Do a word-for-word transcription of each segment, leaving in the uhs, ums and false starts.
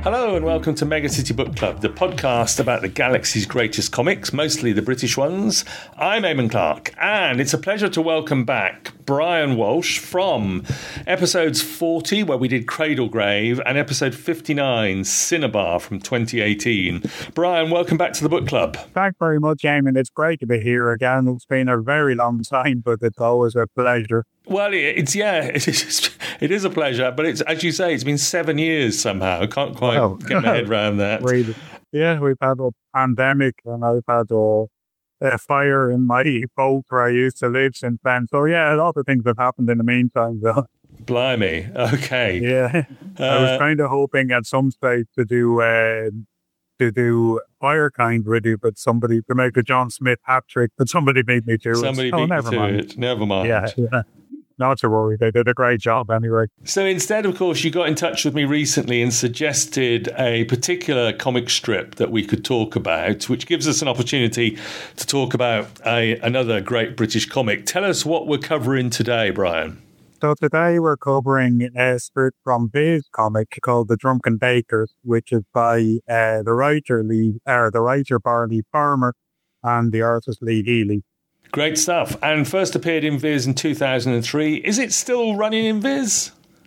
Hello and welcome to Mega City Book Club, the podcast about the galaxy's greatest comics, mostly the British ones. I'm Eamon Clark, and it's a pleasure to welcome back Brian Walsh from episodes forty, where we did Cradlegrave, and episode fifty-nine, Cinnabar, from twenty eighteen. Brian, welcome back to the book club. Thanks very much, Eamon. It's great to be here again. It's been a very long time, but it's always a pleasure. Well, it's, yeah, it is, it is a pleasure, but it's, as you say, it's been seven years somehow. I can't quite well, get my head around that. Really. Yeah, we've had a pandemic, and I've had a, a fire in my boat where I used to live since then. So, yeah, a lot of things have happened in the meantime, though. Blimey. Okay. Yeah. Uh, I was kind of hoping at some stage to do uh, to do Firekind with you, but somebody, to make a John Smith hat trick, but somebody beat me to somebody it. Somebody beat oh, me never to mind. it. Never mind. Yeah. yeah. Not to worry, they did a great job anyway. So instead, of course, you got in touch with me recently and suggested a particular comic strip that we could talk about, which gives us an opportunity to talk about a, another great British comic. Tell us what we're covering today, Brian. So today we're covering a strip from Viz comic called The Drunken Bakers, which is by uh, the writer Lee, uh, the writer Barney Farmer and the artist Lee Healy. Great stuff. And first appeared in Viz in two thousand three. Is it still running in Viz?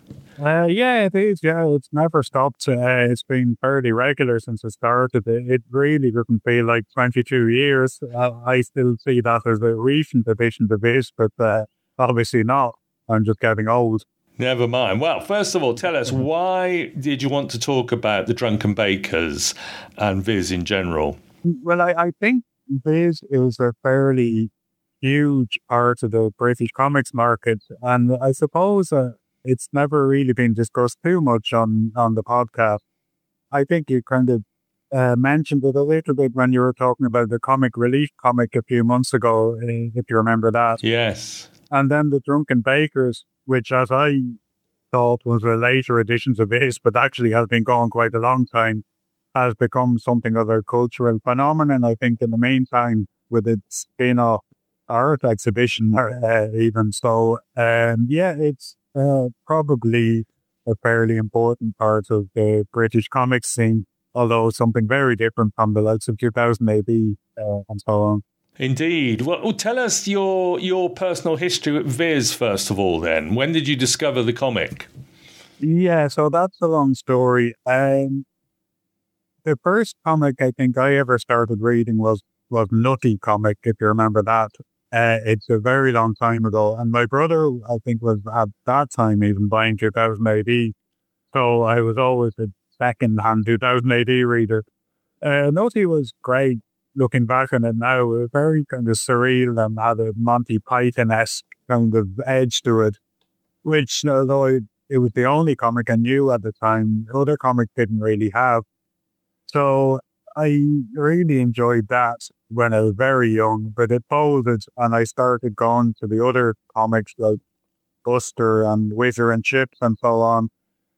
Uh, yeah, it is. Yeah, it's never stopped. Uh, it's been fairly regular since it started. It, it really doesn't feel like twenty-two years. Uh, I still see that as a recent addition to Viz, but uh, obviously not. I'm just getting old. Never mind. Well, first of all, tell us, why did you want to talk about The Drunken Bakers and Viz in general? Well, I, I think Viz is a fairly huge part of the British comics market, and I suppose uh, it's never really been discussed too much on, on the podcast. I think you kind of uh, mentioned it a little bit when you were talking about the Comic Relief comic a few months ago, uh, if you remember that. Yes. And then The Drunken Bakers, which, as I thought, was a later addition to this, but actually has been going quite a long time, has become something of a cultural phenomenon, I think, in the meantime, with its spin-off art exhibition, uh, even. So, um, yeah, it's uh, probably a fairly important part of the British comics scene, although something very different from the likes of two thousand A D uh, and so on. Indeed. Well, tell us your your personal history with Viz, first of all, then. When did you discover the comic? Yeah, so that's a long story. Um, the first comic I think I ever started reading was, was Nutty Comic, if you remember that. Uh, it's a very long time ago. And my brother, I think, was at that time even buying two thousand A D. So I was always a second-hand two thousand A D reader. Uh, Nutty was great. Looking back on it now, it was very kind of surreal and had a Monty Python-esque kind of edge to it, which, although it, it was the only comic I knew at the time, other comics didn't really have. So I really enjoyed that when I was very young, but it folded and I started going to the other comics like Buster and Whizzer and Chips and so on.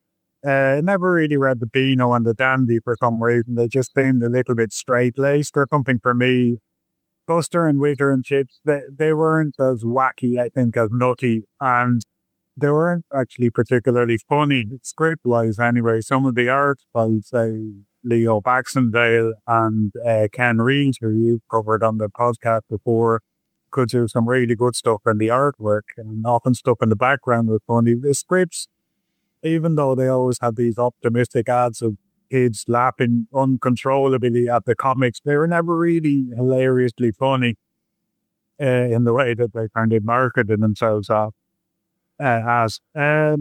Uh, never really read the Beano and the Dandy for some reason. They just seemed a little bit straight-laced or something for me. Buster and Whizzer and Chips, they, they weren't as wacky, I think, as Nutty, and they weren't actually particularly funny, script-wise anyway. Some of the art by, say, Leo Baxendale and uh, Ken Reed, who you've covered on the podcast before, could do some really good stuff in the artwork, and often stuff in the background was funny. The scripts, even though they always had these optimistic ads of kids laughing uncontrollably at the comics, they were never really hilariously funny uh, in the way that they kind of marketed themselves off, uh, as. Um,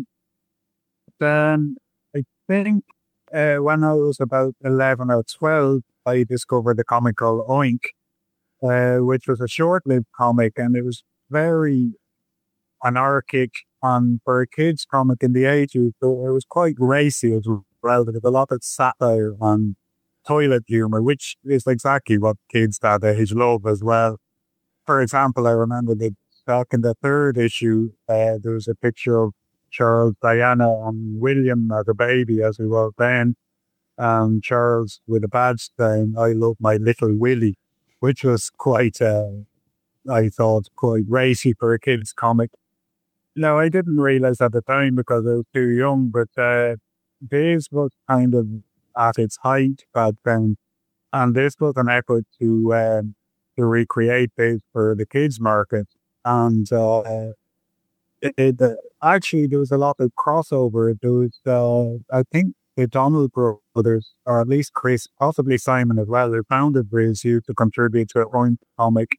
then I think uh, when I was about eleven or twelve, I discovered a comic called Oink, uh, which was a short-lived comic, and it was very anarchic. And for a kid's comic in the eighties, it was quite racy as well. There was a lot of satire and toilet humor, which is exactly what kids that age love as well. For example, I remember that back in the third issue, uh, there was a picture of Charles, Diana, and William as a baby, as he was then. And Charles with a badge saying, "I love my little Willie," which was quite, uh, I thought, quite racy for a kid's comic. No, I didn't realize at the time because I was too young, but uh, Viz was kind of at its height back then. And this was an effort to um, to recreate this for the kids market. And uh, it, it uh, actually there was a lot of crossover. There was, uh, I think, the Donald brothers, or at least Chris, possibly Simon as well, who founded Viz, used to contribute to a own comic.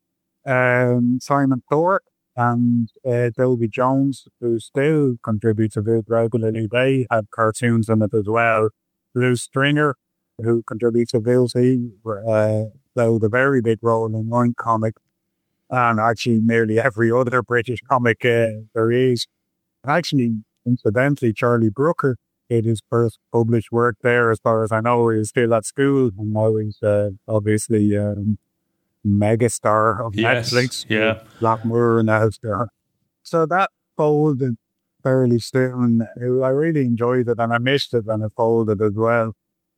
Um, Simon Thorpe and uh, Toby Jones, who still contributes to Viz regularly, they had cartoons in it as well. Lou Stringer, who contributes to Viz, he uh, played a very big role in one comic, and actually nearly every other British comic uh, there is. Actually, incidentally, Charlie Brooker did his first published work there, as far as I know. He was still at school, and now he's uh, obviously um, megastar of yes, Netflix. Yeah, Black Mirror now. So that folded fairly soon. I really enjoyed it, and I missed it when it folded as well.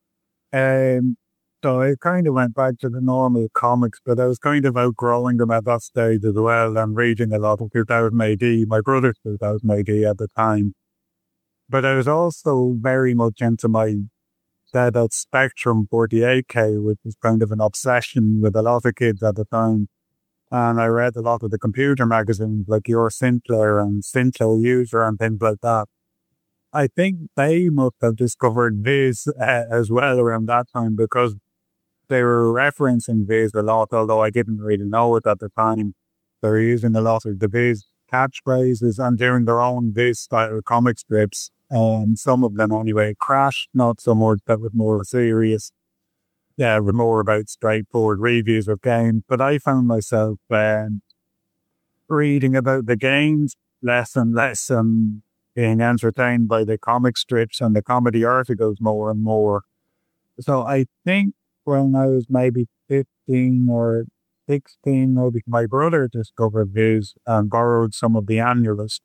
Um, so I kind of went back to the normal comics, but I was kind of outgrowing them at that stage as well, and reading a lot of two thousand A D. My brother's two thousand A D at the time. But I was also very much into my set out Spectrum forty-eight K, which was kind of an obsession with a lot of kids at the time. And I read a lot of the computer magazines like Your Sinclair and Sinclair User and things like that. I think they must have discovered Viz uh, as well around that time, because they were referencing Viz a lot, although I didn't really know it at the time. They were using a lot of the Viz catchphrases and doing their own Viz style comic strips. Um, some of them anyway. Crash, not so much, that was more serious. Yeah, more about straightforward reviews of games. But I found myself um, reading about the games less and less, and being entertained by the comic strips and the comedy articles more and more. So I think when I was maybe fifteen or sixteen, maybe my brother discovered Viz and borrowed some of the Annulist.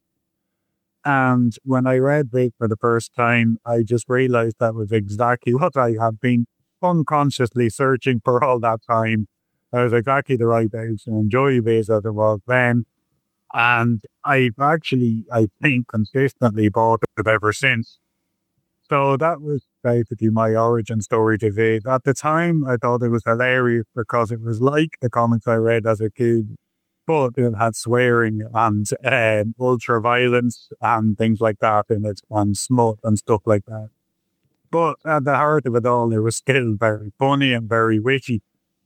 And when I read Viz for the first time, I just realized that was exactly what I had been unconsciously searching for all that time. I was exactly the right age to enjoy Viz as it was then. And I've actually, I think, consistently bought it ever since. So that was basically my origin story to Viz. At the time, I thought it was hilarious because it was like the comics I read as a kid, but it had swearing and uh, ultra violence and things like that in it, and smut and stuff like that. But at the heart of it all, it was still very funny and very witty.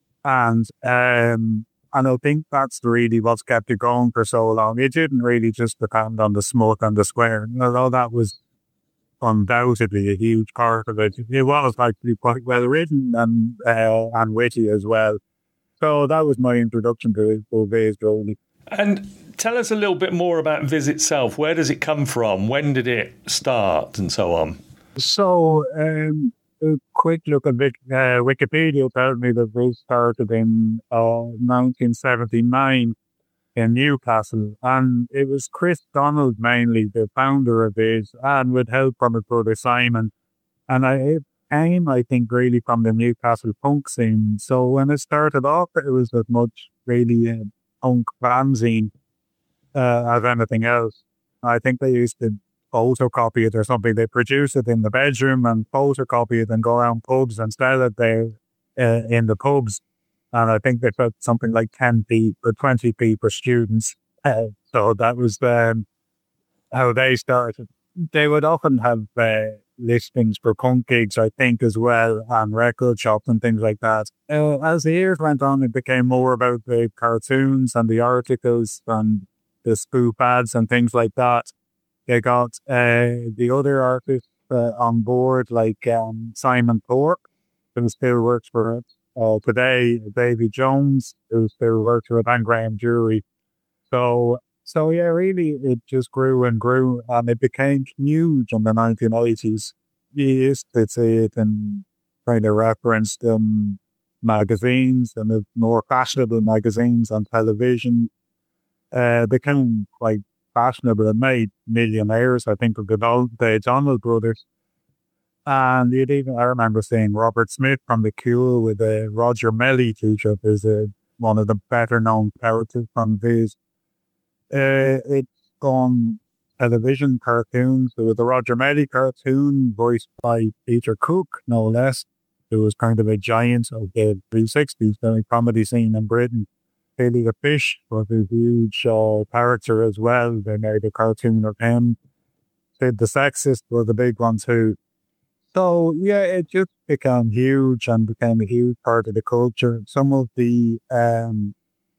And um, and I think that's really what's kept it going for so long. It didn't really just depend on the smut and the swearing, although that was undoubtedly a huge part of it. It was actually quite well written and uh, and witty as well. So that was my introduction to Viz, really. And tell us a little bit more about Viz itself. Where does it come from? When did it start, and so on? So, um, a quick look at Vic, uh, Wikipedia tells me that Viz started in uh, nineteen seventy-nine in Newcastle, and it was Chris Donald mainly, the founder of Viz, and with help from his brother Simon. And I it came, I think, really from the Newcastle punk scene. So when it started off, it was as much really a punk fanzine uh, as anything else. I think they used to photocopy it or something. They produce it in the bedroom and photocopy it and go around pubs and sell it there uh, in the pubs. And I think they put something like ten p or twenty p per students. Uh, so that was um, how they started. They would often have uh, listings for punk gigs, I think, as well, and record shops and things like that. Uh, as the years went on, it became more about the cartoons and the articles and the spoof ads and things like that. They got uh, the other artists uh, on board, like um, Simon Thorpe, who still works for it uh, today, Davy Jones, who still works for it, and Graham Jury. So, so yeah, really, it just grew and grew, and it became huge in the nineteen eighties. You used to see it in kind of referenced um, magazines and the more fashionable magazines on television. Uh, became quite fashionable and made millionaires, I think, of the, the Donald brothers. And you'd even, I remember seeing Robert Smith from The Cure with a Roger Melly t-shirt, is uh, one of the better known characters from Viz. Uh, it's gone television cartoons. There was the Roger Melly cartoon voiced by Peter Cook, no less, who was kind of a giant of the three sixties the comedy scene in Britain. Billy the Fish was a huge uh, character as well. They made a cartoon of him. Sid the Sexist was a big one too. So, yeah, it just became huge and became a huge part of the culture. Some of the um,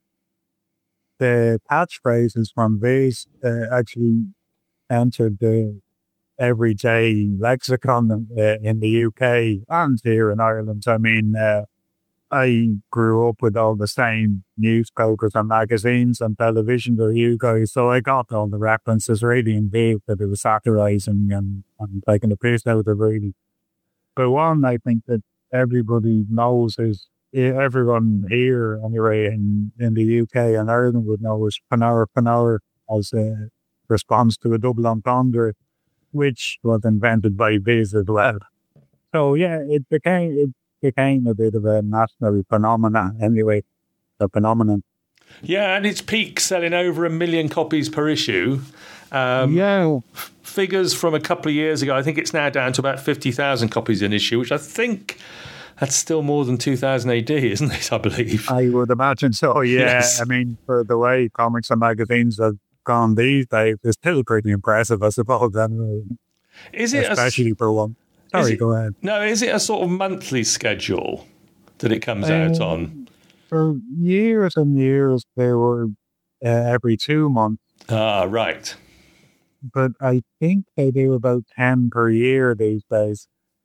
the catchphrases from Viz uh, actually entered the everyday lexicon uh, in the U K and here in Ireland. I mean, uh, I grew up with all the same newspapers and magazines and television that you guys, so I got all the references really in deep that it was satirising and, and taking the piss out of really. But one I think that everybody knows is, everyone here anyway in, in the U K and Ireland would know is Panara Panara as a response to a double entendre, which was invented by Viz as well. So yeah, it became it became a bit of a national phenomenon anyway, a phenomenon. Yeah, and it's peak selling over a million copies per issue. Um, yeah. F- figures from a couple of years ago, I think it's now down to about fifty thousand copies an issue, which I think that's still more than two thousand A D, isn't it, I believe? I would imagine so, yeah. Yes. I mean, for the way comics and magazines have gone these days, it's still pretty impressive, I suppose. And, is it especially a, for one. Sorry, it, go ahead. No, is it a sort of monthly schedule that it comes um, out on? For years and years, they were uh, every two months. Ah, right. But I think they do about ten per year these days.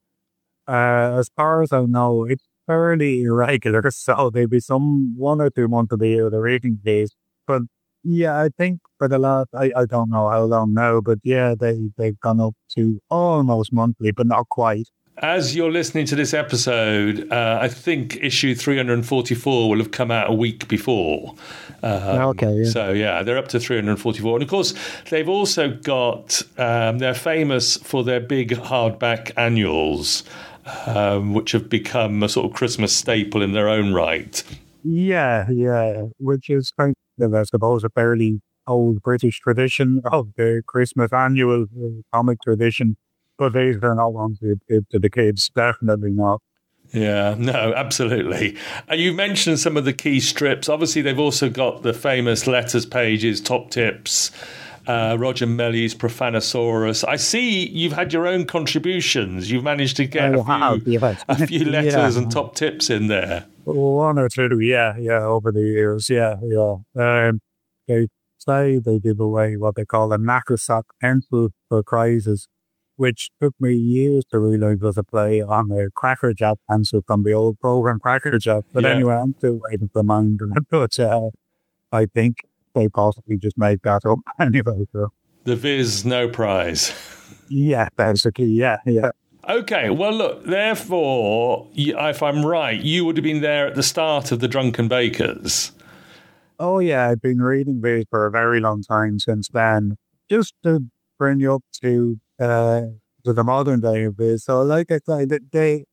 Uh, as far as I know, it's fairly irregular, so there'll be some one or two months of the year they're reading these. But yeah, I think for the last, I, I don't know how long now, but yeah, they, they've gone up to almost monthly, but not quite. As you're listening to this episode, uh, I think issue three hundred forty-four will have come out a week before. Um, okay. Yeah. So, yeah, they're up to three hundred forty-four. And, of course, they've also got, um, they're famous for their big hardback annuals, um, which have become a sort of Christmas staple in their own right. Yeah, yeah, which is kind of, I suppose, a fairly old British tradition of the Christmas annual comic tradition. But these are not ones to give to the kids, definitely not. Yeah, no, absolutely. And you mentioned some of the key strips. Obviously, they've also got the famous letters pages, top tips, uh, Roger Melly's Profanosaurus. I see you've had your own contributions. You've managed to get a few, a few letters yeah. and top tips in there. One or two, yeah, yeah, over the years, yeah, yeah. Um, they say they give away what they call a knackersack pencil for prizes, which took me years to realise was a play on a Cracker Jack pencil from the old program Cracker Jack. But yeah. anyway, I'm still waiting for mine. But uh, I think they possibly just made that up anyway. So. The Viz no prize. Yeah, basically, yeah, yeah. Okay, well, look, therefore, if I'm right, you would have been there at the start of the Drunken Bakers. Oh, yeah, I've been reading Viz for a very long time since then, just to bring you up to uh, to the modern day of Viz. So, like I said, they,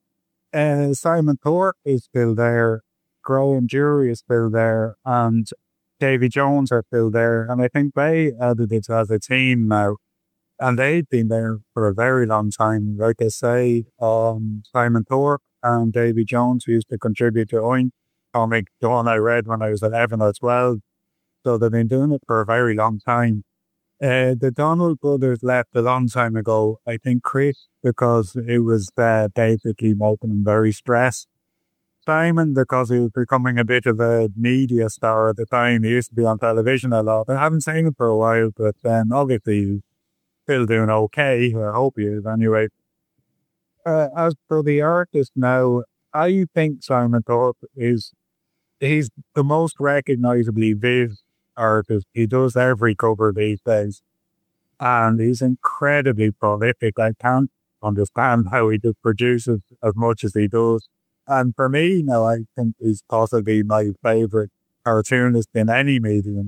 uh, Simon Thorpe is still there, Graham Jury is still there, and Davy Jones are still there, and I think they added it as a team now. And they've been there for a very long time. Like I say, um, Simon Thorpe and Davy Jones used to contribute to Oink comic, the one I read when I was eleven or twelve. So they've been doing it for a very long time. Uh, the Donald brothers left a long time ago. I think Chris, because it was uh, basically making him very stressed. Simon, because he was becoming a bit of a media star at the time. He used to be on television a lot. I haven't seen him for a while, but um, obviously still doing okay. I hope he is anyway. Uh, as for the artist now, I think Simon Thorpe is, he's the most recognisably Viz artist. He does every cover these days. And he's incredibly prolific. I can't understand how he just produces as much as he does. And for me now, I think he's possibly my favourite cartoonist in any medium.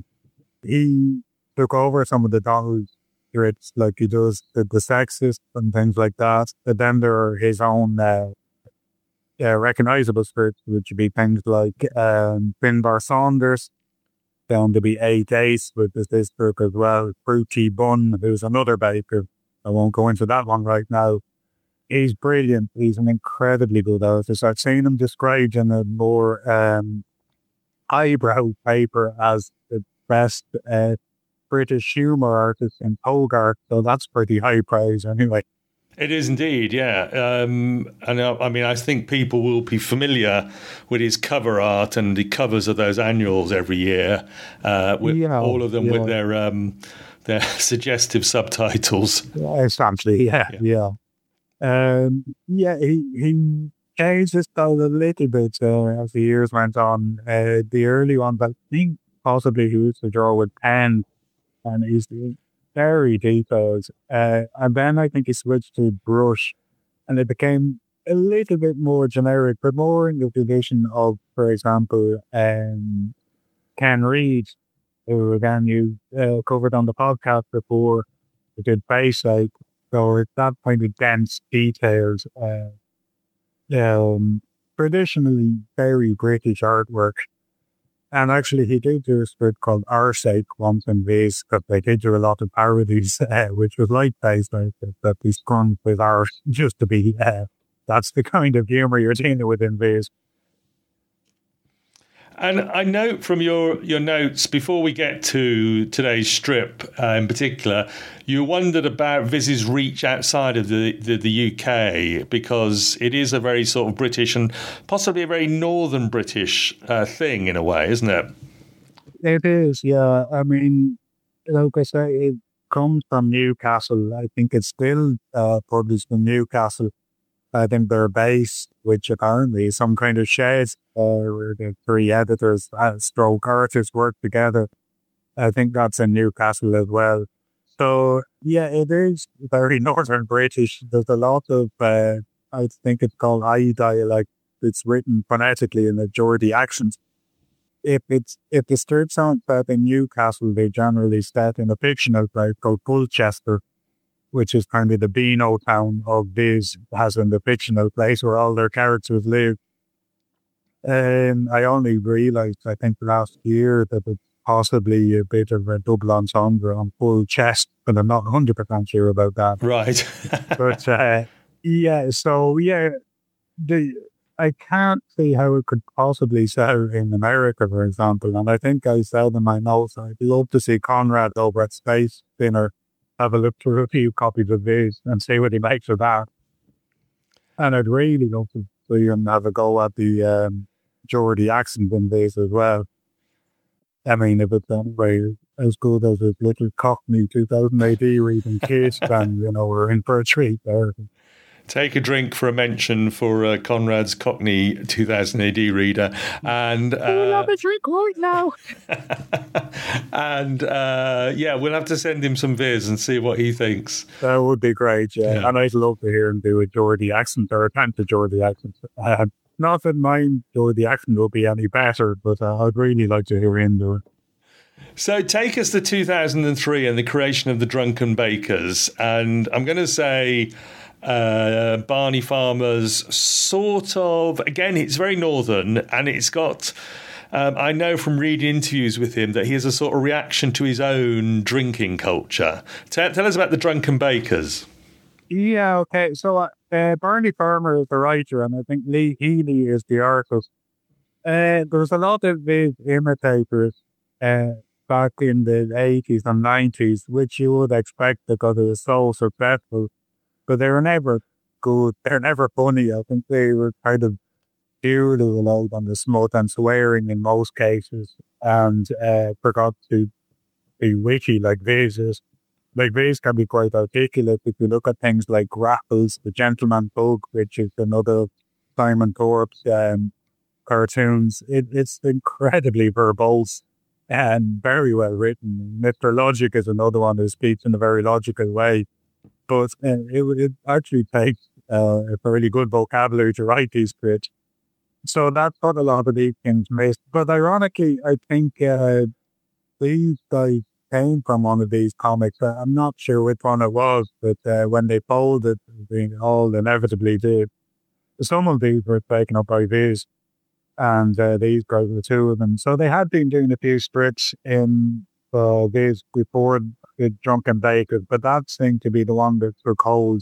He took over some of the Donald strips, like he does the, the Sexist and things like that. But then there are his own uh, uh, recognisable strips, which would be things like um, Finbar Saunders, down to be eight ace with the sister as well. Fruity Bun, who's another baker. I won't go into that one right now. He's brilliant. He's an incredibly good artist. I've seen him described in a more um, highbrow paper as the best uh, British humour artist in Hogarth, so that's pretty high praise anyway. It is indeed, yeah. Um, and uh, I mean, I think people will be familiar with his cover art and the covers of those annuals every year, uh, with yeah, all of them yeah. with their um, their suggestive subtitles. Yeah, essentially, yeah, yeah. Yeah, um, yeah he, he changed his style a little bit uh, as the years went on. Uh, the early ones, I think possibly he used to draw with pen, and he's very detailed. Uh, and then I think he switched to brush, and it became a little bit more generic, but more in the tradition of, for example, um, Ken Reid, who again you uh, covered on the podcast before. We did face like, so it's that kind of dense details. Uh, um, traditionally very British artwork. And actually, he did do a script called Our Sake once in Vase, because they did do a lot of parodies, uh, which was like based on that we sprung with art just to be, uh, that's the kind of humour you're dealing with in Vase. And I note from your, your notes, before we get to today's strip uh, in particular, you wondered about Viz's reach outside of the, the, the U K, because it is a very sort of British and possibly a very northern British uh, thing in a way, isn't it? It is, yeah. I mean, like I say, it comes from Newcastle. I think it's still uh, published in Newcastle. I think their base, which apparently is some kind of shed uh, where the three editors, uh, stroke artists work together. I think that's in Newcastle as well. So, yeah, it is very Northern British. There's a lot of, uh, I think it's called I dialect. It's written phonetically in the Geordie accent. If it's if the strips aren't set in Newcastle, they generally set in a fictional place called Colchester, which is kind of the Beano town of Viz, has in the fictional place where all their characters live. And I only realised, I think, last year that it's possibly a bit of a double entendre on Full Chest, but I'm not one hundred percent sure about that. Right. But, uh, yeah, so, yeah, the I can't see how it could possibly sell in America, for example. And I think I said in my notes, I'd love to see Conrad over at Space Dinner have a look through a few copies of these and see what he makes of that. And I'd really love to see him have a go at the um, Geordie accent in these as well. I mean, if it's anyway as good as his little Cockney two thousand A D reading Kate, then, you know, we're in for a treat there. Take a drink for a mention for uh, Conrad's Cockney two thousand A D reader. And uh, we'll have a drink right now. and uh, yeah, we'll have to send him some viz and see what he thinks. That would be great, yeah. yeah. And I'd love to hear him do a Geordie accent or attempt a Geordie accent. Uh, not that mine Geordie accent will be any better, but uh, I'd really like to hear him do it. So take us to two thousand three and the creation of the Drunken Bakers. And I'm going to say... Uh, Barney Farmer's sort of, again, it's very northern, and it's got, um, I know from reading interviews with him that he has a sort of reaction to his own drinking culture. Tell, tell us about the Drunken Bakers. Yeah, okay. So uh, Barney Farmer is the writer, and I think Lee Healy is the artist. Uh, there's a lot of these imitators uh, back in the eighties and nineties, which you would expect because it was so successful. But they were never good. They're never funny. I think they were kind of steered a lot on the smut and swearing in most cases, and uh, forgot to be witty like Viz is. Like Viz can be quite articulate if you look at things like Grapples, The Gentleman Bug, which is another Simon Thorpe's um, cartoons. It, it's incredibly verbose and very well written. Mister Logic is another one who speaks in a very logical way. But uh, it, it actually takes uh, a fairly good vocabulary to write these scripts. So that's what a lot of these things missed. But ironically, I think uh, these guys came from one of these comics. I'm not sure which one it was, but uh, when they folded, they all inevitably did. Some of these were taken up by Viz. And uh, these guys were two of them. So they had been doing a few scripts in uh, these before the Drunken Bakers, but that seemed to be the one that took hold.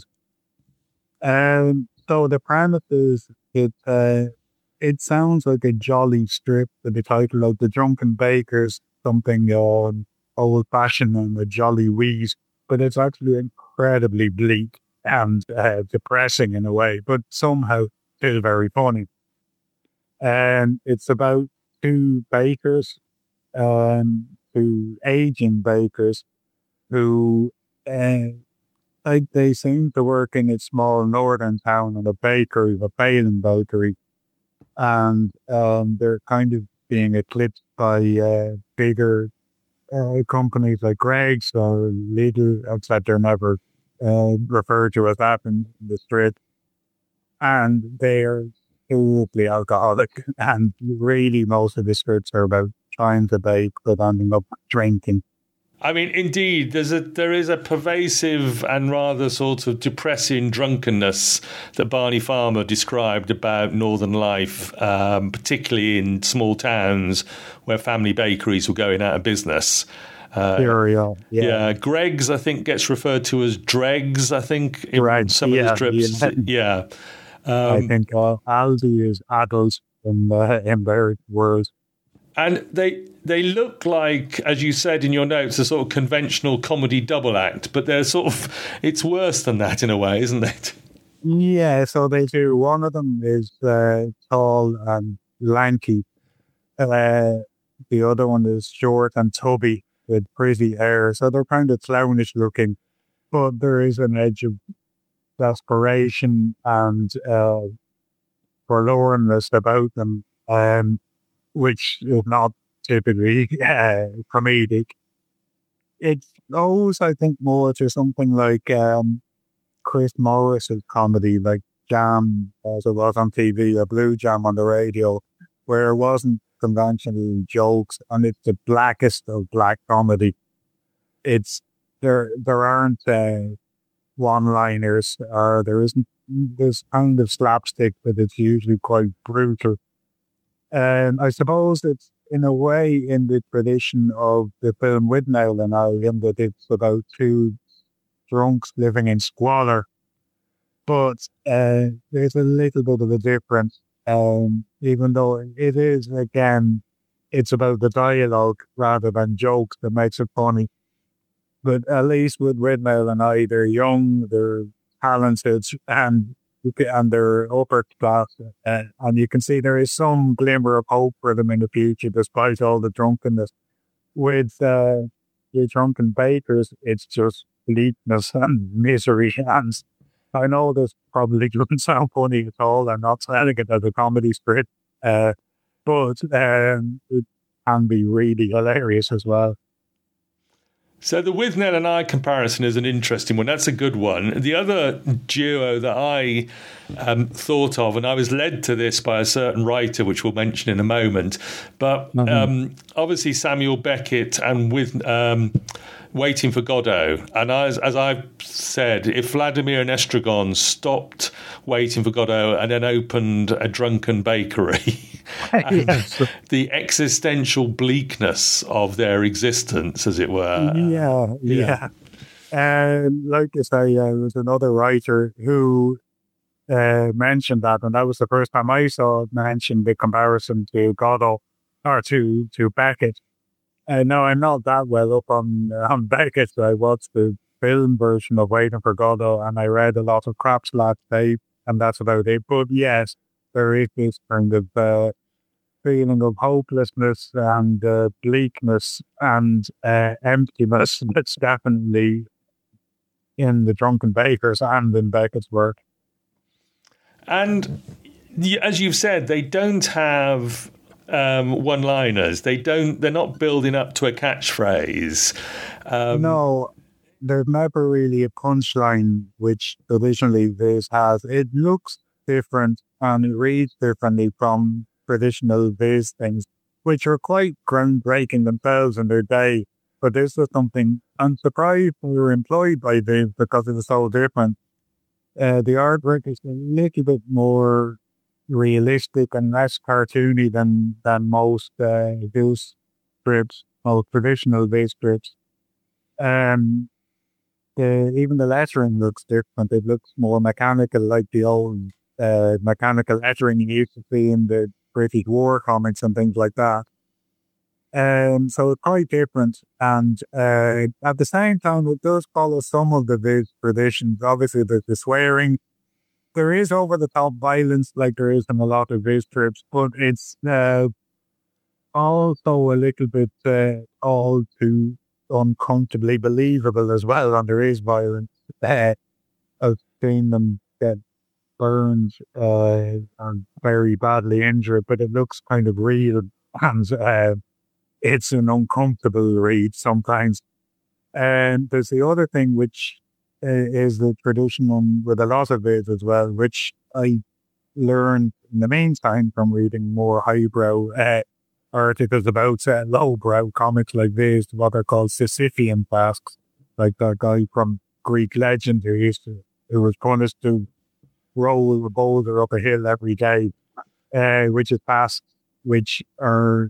Um, so the premise is it, uh, it sounds like a jolly strip with the title of The Drunken Bakers, something uh, old-fashioned and a jolly wheat, but it's actually incredibly bleak and uh, depressing in a way, but somehow still very funny. And it's about two bakers, um, two aging bakers who, uh, like they seem to work in a small northern town in a bakery, a failing bakery, and um, they're kind of being eclipsed by uh, bigger uh, companies like Greggs or Lidl, except they're never uh, referred to as that in the street. And they're totally alcoholic, and really most of the scripts are about trying to bake but ending up drinking. I mean, indeed, there's a there is a pervasive and rather sort of depressing drunkenness that Barney Farmer described about northern life, um, particularly in small towns where family bakeries were going out of business. Uh, Cereal, yeah. yeah. Greggs, I think, gets referred to as dregs, I think, in Dregs, some of yeah, the strips. yeah. Yeah. I Um, think uh, Aldi is adults in, uh, in their world. and they they look like, as you said in your notes, a sort of conventional comedy double act, but they're sort of, it's worse than that in a way, isn't it? Yeah, so they do. One of them is uh, tall and lanky. Uh, the other one is short and tubby with pretty hair. So they're kind of clownish looking, but there is an edge of desperation and uh, forlornness about them, um, which is not typically uh, comedic. It owes, I think, more to something like um, Chris Morris's comedy, like Jam, as it was on T V, or Blue Jam on the radio, where it wasn't conventional jokes, and it's the blackest of black comedy. It's there. There aren't uh, one-liners, or there isn't this kind of slapstick, but it's usually quite brutal. And I suppose it's in a way in the tradition of the film Withnail and I, in that it's about two drunks living in squalor. But uh, there's a little bit of a difference, um, even though it is, again, it's about the dialogue rather than jokes that makes it funny. But at least with Withnail and I, they're young, they're talented, and and they're upper class. Uh, and you can see there is some glimmer of hope for them in the future, despite all the drunkenness. With uh, the Drunken Bakers, it's just bleakness and misery. And I know this probably doesn't sound funny at all. I'm not saying it as a comedy script, uh, but um, it can be really hilarious as well. So the Withnail and I comparison is an interesting one. That's a good one. The other duo that I um, thought of, and I was led to this by a certain writer, which we'll mention in a moment, but mm-hmm. um, obviously Samuel Beckett and with um, Waiting for Godot. And as, as I've said, if Vladimir and Estragon stopped Waiting for Godot and then opened a drunken bakery, yes. the existential bleakness of their existence, as it were. Yeah, yeah. And yeah. uh, like I say, uh, there was another writer who uh, mentioned that, and that was the first time I saw it mentioned the comparison to Godot, or to, to Beckett. Uh, no, I'm not that well up on, uh, on Beckett. I watched the film version of Waiting for Godot, and I read a lot of Crap's Last Tape, and that's about it. But yes, there is this kind of uh, feeling of hopelessness and uh, bleakness and uh, emptiness that's definitely in the Drunken Bakers and in Beckett's work. And as you've said, they don't have um, one-liners. They don't. They're not building up to a catchphrase. Um, no, there's never really a punchline, which traditionally this has. It looks different and it reads differently from traditional Viz things, which are quite groundbreaking themselves in their day. But this was something, I'm surprised we were employed by Viz because it was so different. Uh, the artwork is a little bit more realistic and less cartoony than than most uh, Viz strips, most traditional Viz strips. Um, the, even the lettering looks different. It looks more mechanical, like the old uh, mechanical lettering you used to see in the British War comics and things like that. Um, so it's quite different. And uh, at the same time, it does follow some of the Viz traditions. Obviously, there's the swearing. There is over-the-top violence like there is in a lot of Viz strips, but it's uh, also a little bit uh, all too uncomfortably believable as well. And there is violence. Uh, I've seen them get burned uh, and very badly injured, but it looks kind of real. And uh, it's an uncomfortable read sometimes. And there's the other thing, which uh, is the traditional with a lot of it as well, which I learned in the meantime from reading more highbrow uh, articles about uh, lowbrow comics like this, what are called Sisyphean tasks, like that guy from Greek legend who used to, who was punished to roll a boulder up a hill every day, uh, which is tasks which are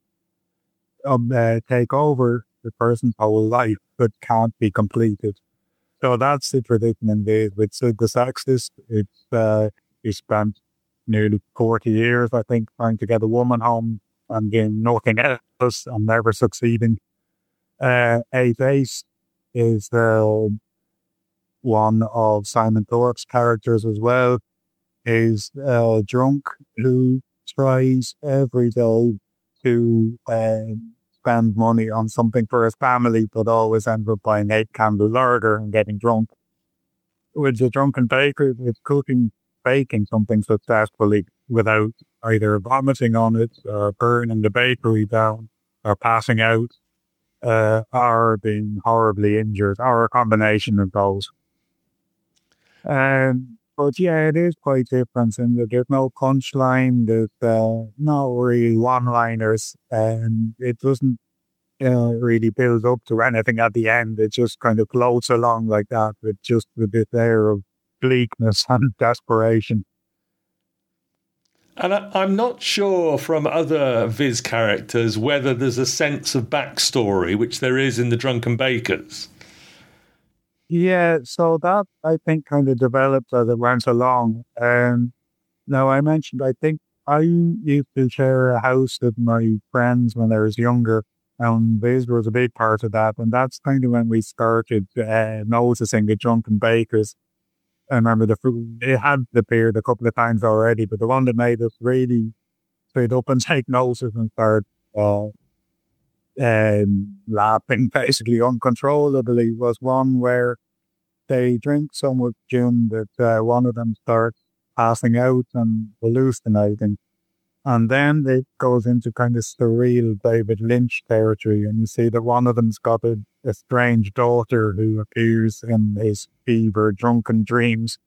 um, uh, take over the person's whole life but can't be completed. So that's the tradition in this. With Silvia Saxis, it's uh, he spent nearly forty years, I think, trying to get a woman home and doing nothing else and never succeeding. Uh, Eight Ace is uh, one of Simon Thorpe's characters as well. He's a drunk who tries every day to uh, spend money on something for his family, but always ends up buying eight candle larder and getting drunk. With the drunken baker, it's cooking, baking something successfully without either vomiting on it or burning the bakery down or passing out uh, or being horribly injured or a combination of those. Um, but yeah, it is quite different in that there's no punchline, there's uh, no really one-liners, and it doesn't uh, really build up to anything at the end. It just kind of floats along like that with just a bit there of bleakness and desperation. And I, I'm not sure from other Viz characters whether there's a sense of backstory, which there is in the Drunken Bakers. Yeah, so that I think kind of developed as it went along. Um, now I mentioned, I think I used to share a house with my friends when I was younger, and Viz was a big part of that. And that's kind of when we started uh, noticing the Drunken Bakers. I remember the food, it had appeared a couple of times already, but the one that made us really sit up and take notice and start uh, um, laughing basically uncontrollably was one where they drink so much gin that uh, one of them starts passing out and hallucinating. And then it goes into kind of surreal David Lynch territory, and you see that one of them's got a, a strange daughter who appears in his fever, drunken dreams.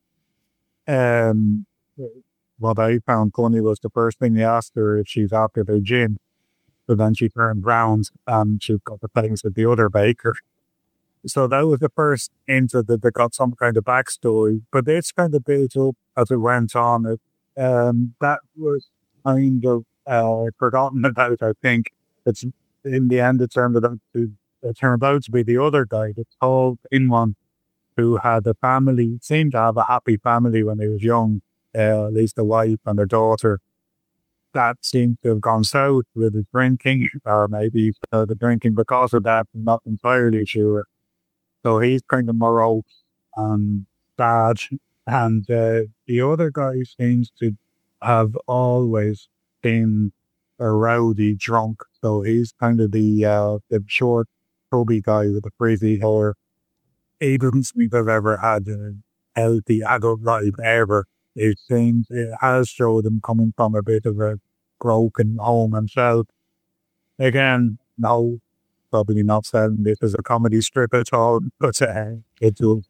Um, what I found funny was the first thing he asked her if she's after their gin. So then she turned round and she got the things with the other baker. So that was the first hint that they got some kind of backstory. But it's kind of built up as it went on. It, um, that was kind of uh, forgotten about, I think. It's in the end, it turned out to, it turned out to be the other guy, the tall, thin one, who had a family, seemed to have a happy family when he was young, uh, at least a wife and a daughter. That seemed to have gone south with the drinking, or maybe uh, the drinking because of that, I'm not entirely sure. So he's kind of morose and sad. And uh, the other guy seems to have always been a rowdy drunk. So he's kind of the uh, the short, chubby guy with the frizzy hair. He doesn't seem to have ever had a healthy adult life ever. It seems it has showed him coming from a bit of a broken home himself. Again, no, probably not saying this as a comedy strip at all, but uh, it does.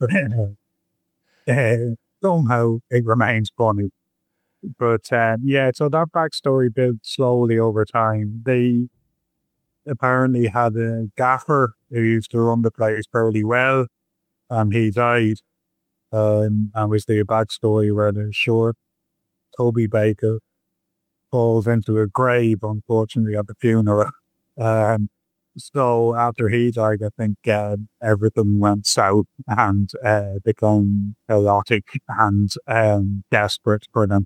uh, somehow it remains funny. But uh, yeah, so that backstory built slowly over time. They apparently had a gaffer who used to run the place fairly well, and he died. Um, and was the backstory rather short. Toby Baker falls into a grave, unfortunately, at the funeral. Um, so after he died, I think uh, everything went south and uh, became chaotic and um, desperate for them.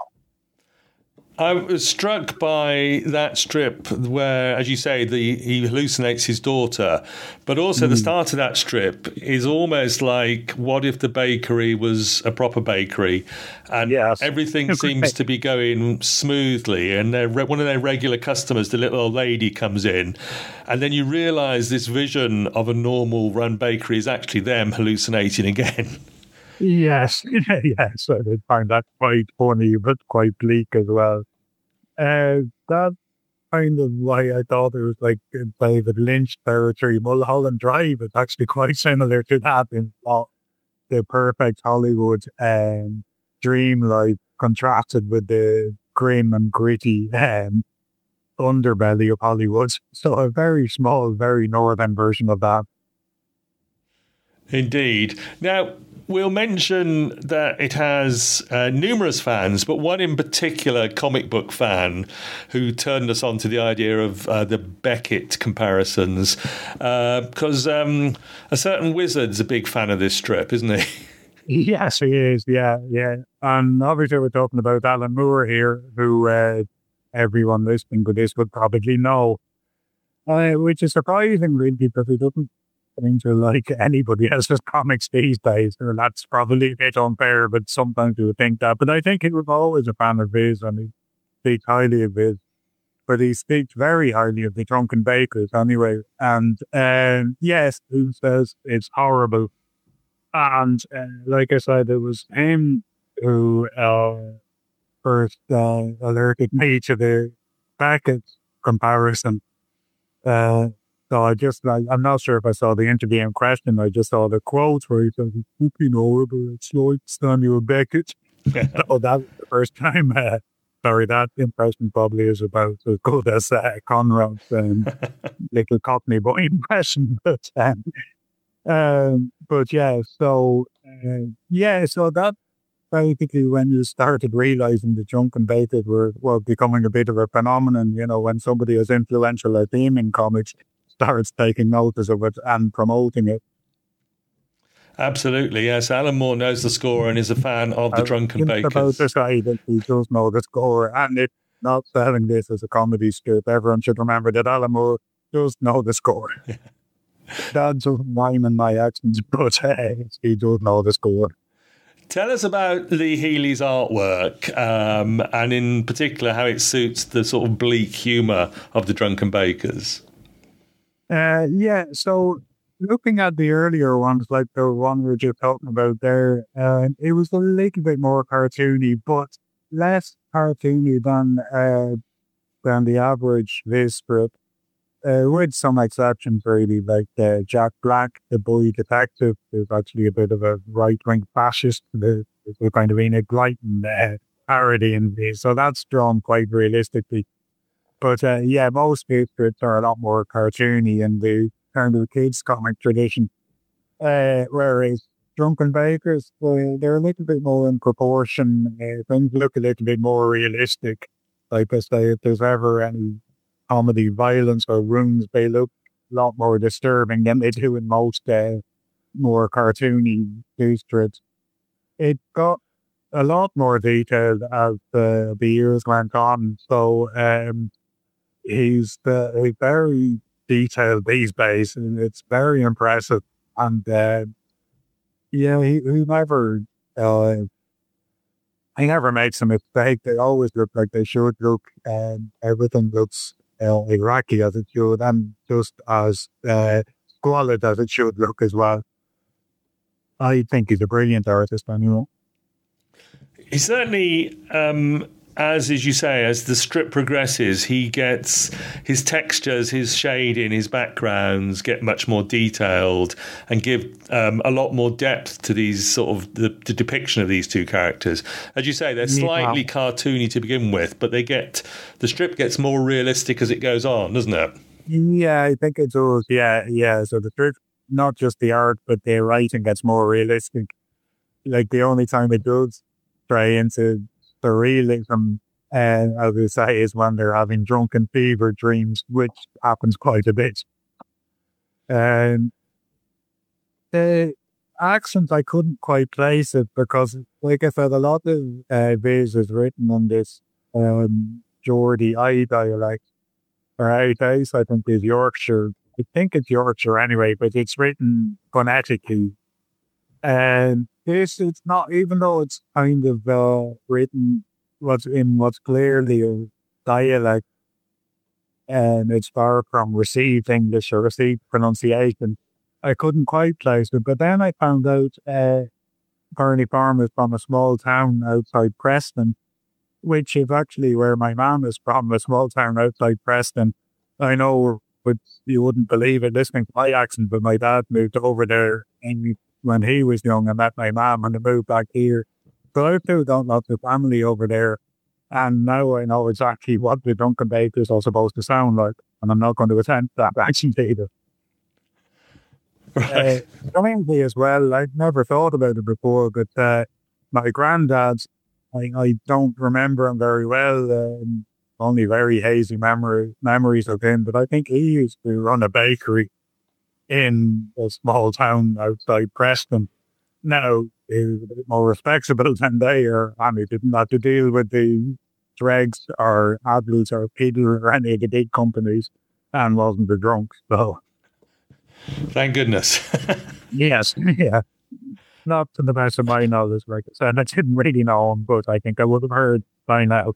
I was struck by that strip where, as you say, the, he hallucinates his daughter, but also mm. the start of that strip is almost like, what if the bakery was a proper bakery, and yes. everything seems to be going smoothly, and one of their regular customers, the little old lady, comes in, and then you realise this vision of a normal run bakery is actually them hallucinating again. Yes, yes, I did find that quite funny, but quite bleak as well. Uh, that's kind of why I thought it was like David Lynch territory. Mulholland Drive is actually quite similar to that in the perfect Hollywood um, dream life contrasted with the grim and gritty um, underbelly of Hollywood. So a very small, very northern version of that. Indeed. Now, we'll mention that it has uh, numerous fans, but one in particular, comic book fan, who turned us on to the idea of uh, the Beckett comparisons, because uh, um, a certain wizard's a big fan of this strip, isn't he? Yes, he is, yeah, yeah. And obviously we're talking about Alan Moore here, who uh, everyone listening to this would probably know, uh, which is surprising, really, because he doesn't seem to like anybody else's comics these days. Or that's probably a bit unfair, but sometimes you would think that. But I think he was always a fan of his, and he speaks highly of his. But he speaks very highly of the Drunken Bakers anyway. And um, yes, who says it's horrible. And uh, like I said, it was him who uh, first uh, alerted me to the Beckett comparison. Uh, So I just, I, I'm not sure if I saw the interview in question. I just saw the quotes where he says, it's fucking horrible. It's like Samuel Beckett. So that was the first time, uh, sorry, that impression probably is about as good as uh, Conrad's um, little Cockney boy impression. But, um, um, but yeah, so, uh, yeah, so that basically when you started realizing the Drunken Bakers were, were becoming a bit of a phenomenon, you know, when somebody as influential as him in comics starts taking notice of it and promoting it. Absolutely, yes. Alan Moore knows the score and is a fan of the I Drunken Bakers. About to say that he does know the score, and it's not selling this as a comedy strip. Everyone should remember that Alan Moore does know the score. That doesn't rhyme in my accents, but uh, he does know the score. Tell us about Lee Healy's artwork, um, and in particular how it suits the sort of bleak humour of the Drunken Bakers. Uh, yeah, so looking at the earlier ones, like the one we were just talking about there, uh, it was a little bit more cartoony, but less cartoony than uh, than the average Viz strip, uh, with some exceptions really, like uh, Jack Black, the boy detective, is actually a bit of a right-wing fascist, the, the kind of Enid Blyton uh, parody in these, so that's drawn quite realistically. But uh, yeah, most Viz strips are a lot more cartoony in the kind of kids' comic tradition. Uh, whereas Drunken Bakers, well, they're a little bit more in proportion. Uh, things look a little bit more realistic. Like I say, if there's ever any comedy violence or wounds, they look a lot more disturbing than they do in most uh, more cartoony Viz strips. It got a lot more detailed as uh, the years went on. So, um, he's uh, a very detailed these days, and it's very impressive. And uh, yeah, he, he never, uh, he never makes a mistake. They always look like they should look, and everything looks uh, Iraqi as it should, and just as uh, squalid as it should look as well. I think he's a brilliant artist, anyway. He certainly. Um... As, as you say, as the strip progresses, he gets his textures, his shading, his backgrounds get much more detailed and give um, a lot more depth to these sort of the, the depiction of these two characters. As you say, they're slightly yeah. cartoony to begin with, but they get the strip gets more realistic as it goes on, doesn't it? Yeah, I think it does. Yeah, yeah. So the strip, not just the art, but the writing gets more realistic. Like the only time it does try into the realism, uh, as I say, is when they're having drunken fever dreams, which happens quite a bit. And the accent, I couldn't quite place it because, like I said, a lot of uh, Viz is written on this um, Geordie I dialect, or Ice, I think is Yorkshire. I think it's Yorkshire anyway, but it's written phonetically. And this, it's not, even though it's kind of uh, written what's in what's clearly a dialect, and it's far from received English or received pronunciation, I couldn't quite place it. But then I found out uh, Carney Farm is from a small town outside Preston, which is actually where my mum is from, a small town outside Preston. I know, but you wouldn't believe it listening to my accent, but my dad moved over there in, when he was young and met my mum, and they moved back here. So I still don't know the family over there. And now I know exactly what the Drunken Bakers are supposed to sound like, and I'm not going to attempt that accent either. Right. Uh, community as well, I'd never thought about it before, but uh, my granddad's, I, I don't remember him very well, uh, only very hazy memory, memories of him, but I think he used to run a bakery in a small town outside Preston. Now, he was a bit more respectable than they are, and he didn't have to deal with the dregs or adults or people or any of the big companies, and wasn't a drunk, so... Thank goodness. Yes, yeah. Not to the best of my knowledge, like I said. I didn't really know him, but I think I would have heard by now.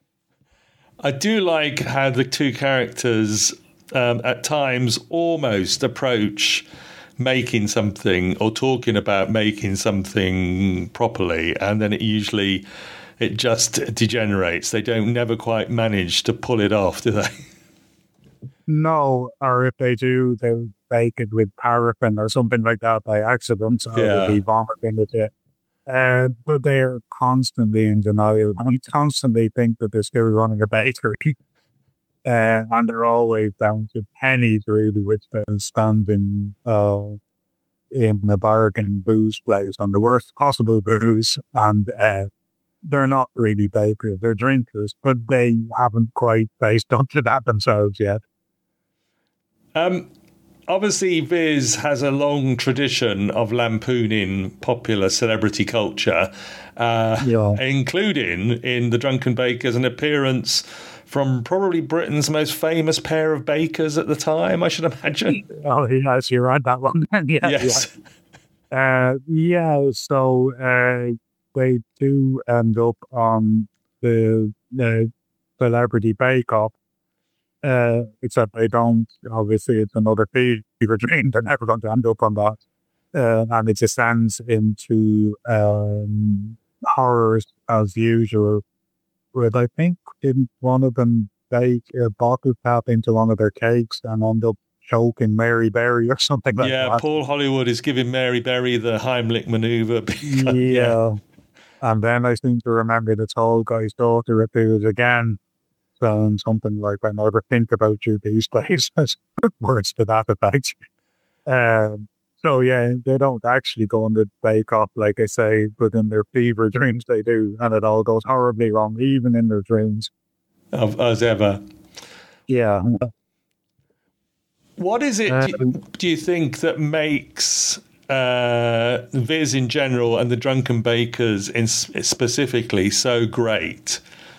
I do like how the two characters um, at times almost approach making something or talking about making something properly, and then it usually it just degenerates. They don't never quite manage to pull it off, do they? No, or if they do, they'll bake it with paraffin or something like that by accident, so Yeah. they'll be vomiting with it. Uh, but they're constantly in denial. I constantly think that they're still running a bakery. Uh, and they're always down to pennies, really, which they'll stand in, uh, in a bargain booze place on the worst possible booze. And uh, they're not really bakers, they're drinkers, but they haven't quite faced up to that themselves yet. Um, obviously, Viz has a long tradition of lampooning popular celebrity culture, uh, Yeah. including in The Drunken Bakers an appearance from probably Britain's most famous pair of bakers at the time, I should imagine. Oh, yes, you're on that one. Yeah, Yes. yeah. Uh, yeah, so uh, they do end up on the, the Celebrity Bake Off. Uh, except they don't, obviously it's another fever dream, they're never going to end up on that. Uh, and it descends into um, horrors as usual, with I think in one of them bake a bottle cap into one of their cakes and end up choking Mary Berry or something like Yeah, that. Paul Hollywood is giving Mary Berry the Heimlich maneuver. Yeah. And then I seem to remember the tall guy's daughter appears again, saying something like, I never think about you these days. Words to that effect. Um, so yeah, they don't actually go on the bake off, like I say, but in their fever dreams they do, and it all goes horribly wrong, even in their dreams. Of, as ever. Yeah. What is it, Um, do, you, do you think, that makes uh, Viz in general and the Drunken Bakers in specifically so great?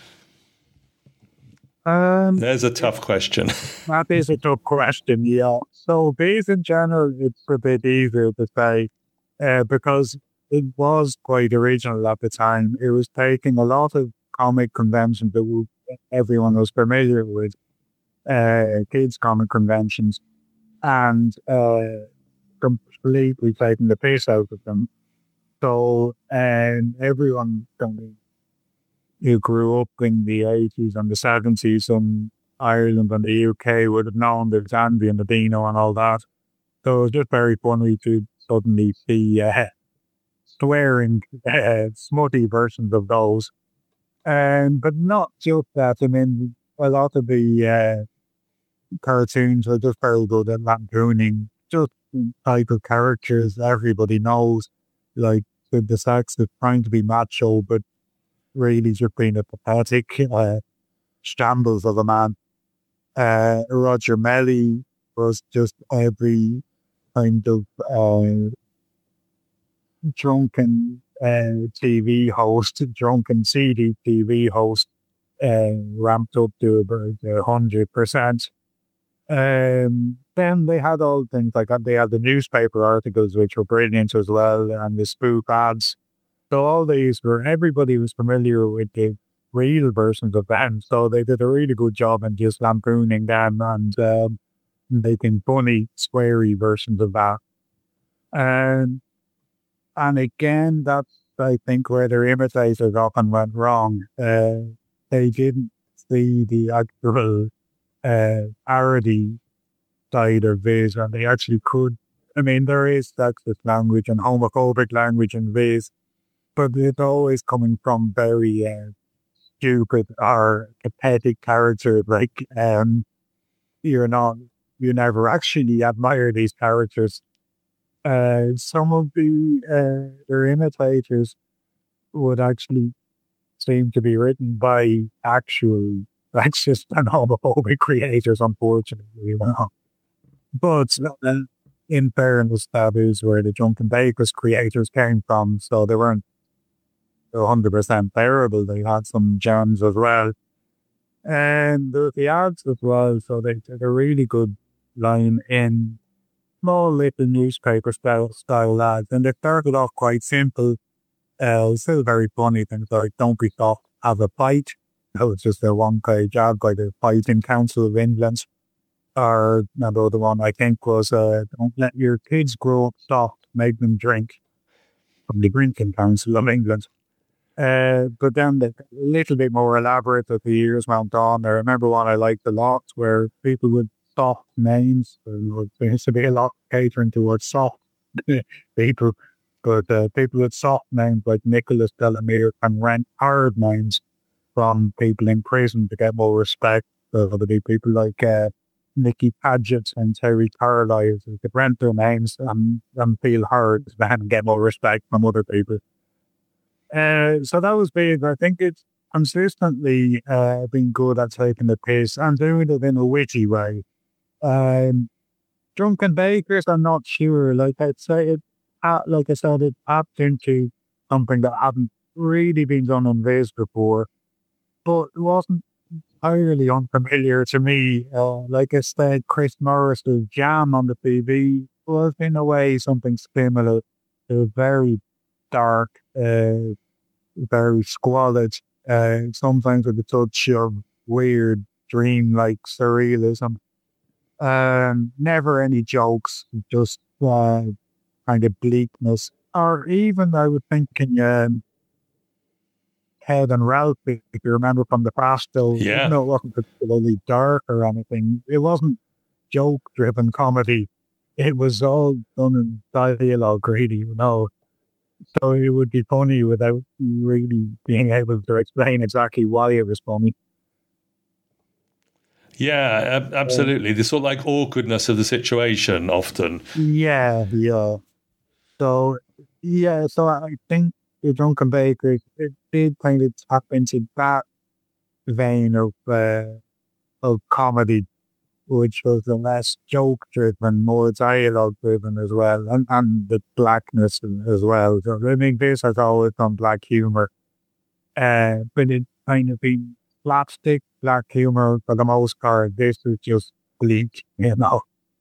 Um, There's a tough question. that is a tough question, yeah. So these in general, it's a bit easier to say, uh, because it was quite original at the time. It was taking a lot of comic conventions that we, everyone was familiar with, uh, kids' comic conventions, and uh, completely taking the piss out of them. So, and everyone who grew up in the eighties and the seventies in Ireland and the U K would have known the Zandy and the Dino and all that. So it was just very funny to suddenly see uh, swearing, uh, smutty versions of those. Um, but not just that. I mean, a lot of the uh, cartoons are just very good at lampooning just the type of characters everybody knows. Like the, the sex is trying to be macho, but really just being a pathetic uh, shambles of a man. Uh, Roger Melly was just every kind of uh, drunken uh, T V host, drunken C D T V host, uh, ramped up to about a hundred percent. Um, then they had all things like that. They had the newspaper articles, which were brilliant as well, and the spoof ads. So all these were, everybody was familiar with the real versions of them. So they did a really good job in just lampooning them and um, making funny, squarey versions of that. And and again, that's, I think, where their imitators often went wrong. Uh, they didn't see the actual uh, parody side of Viz, and they actually could. I mean, there is sexist language and homophobic language in Viz, but it's always coming from very uh, stupid or pathetic characters. Like, um, you're not, you never actually admire these characters. Uh, some of the uh, their imitators would actually seem to be written by actual sexist and homophobic creators, unfortunately. You know? But uh, in fairness, that is where the Drunken Bakers creators came from, so they weren't one hundred percent bearable. They had some gems as well. And there's the ads as well, so they did a really good line in small little newspaper style, style ads. And they started off quite simple, uh, still very funny things like, don't be soft, have a fight. That was just a one-page ad by the Fighting Council of England. Or another one I think was, uh, don't let your kids grow up soft, make them drink, from the Drinking Council of England. Uh, but then the, a little bit more elaborate as the years went on. I remember one I liked a lot where people would soft names. There used to be a lot catering towards soft people, but uh, people with soft names like Nicholas Delamere can rent hard names from people in prison to get more respect. So there'll be people like uh, Nicky Paget and Terry Carlisle who could rent their names and, and feel hard and get more respect from other people. Uh, so that was big. I think it's consistently uh, been good at taking the piss and doing it in a witty way. Um, Drunken Bakers, I'm not sure. Like I'd say, it, uh, like I said, it tapped into something that hadn't really been done on Viz before, but it wasn't entirely unfamiliar to me. Uh, like I said, Chris Morris's Jam on the T V was in a way something similar. It was very dark, uh, very squalid, uh, sometimes with a touch of weird dream-like surrealism. Um, never any jokes, just uh, kind of bleakness. Or even, I was thinking, um, Ted and Ralphie, if you remember from the past, though, Yeah. even though it wasn't particularly dark or anything, it wasn't joke-driven comedy. It was all done in dialogue, really, you know. So it would be funny without really being able to explain exactly why it was funny. Yeah, ab- absolutely. The sort of like awkwardness of the situation often. Yeah, yeah. So, yeah, so I think the Drunken Bakers, it did kind of tap into that vein of uh, of comedy, which was the less joke-driven, more dialogue-driven as well, and, and the blackness as well. So, I mean, this has always done black humor, uh, but it kind of been slapstick black humor for the most part. This is just bleak, you know.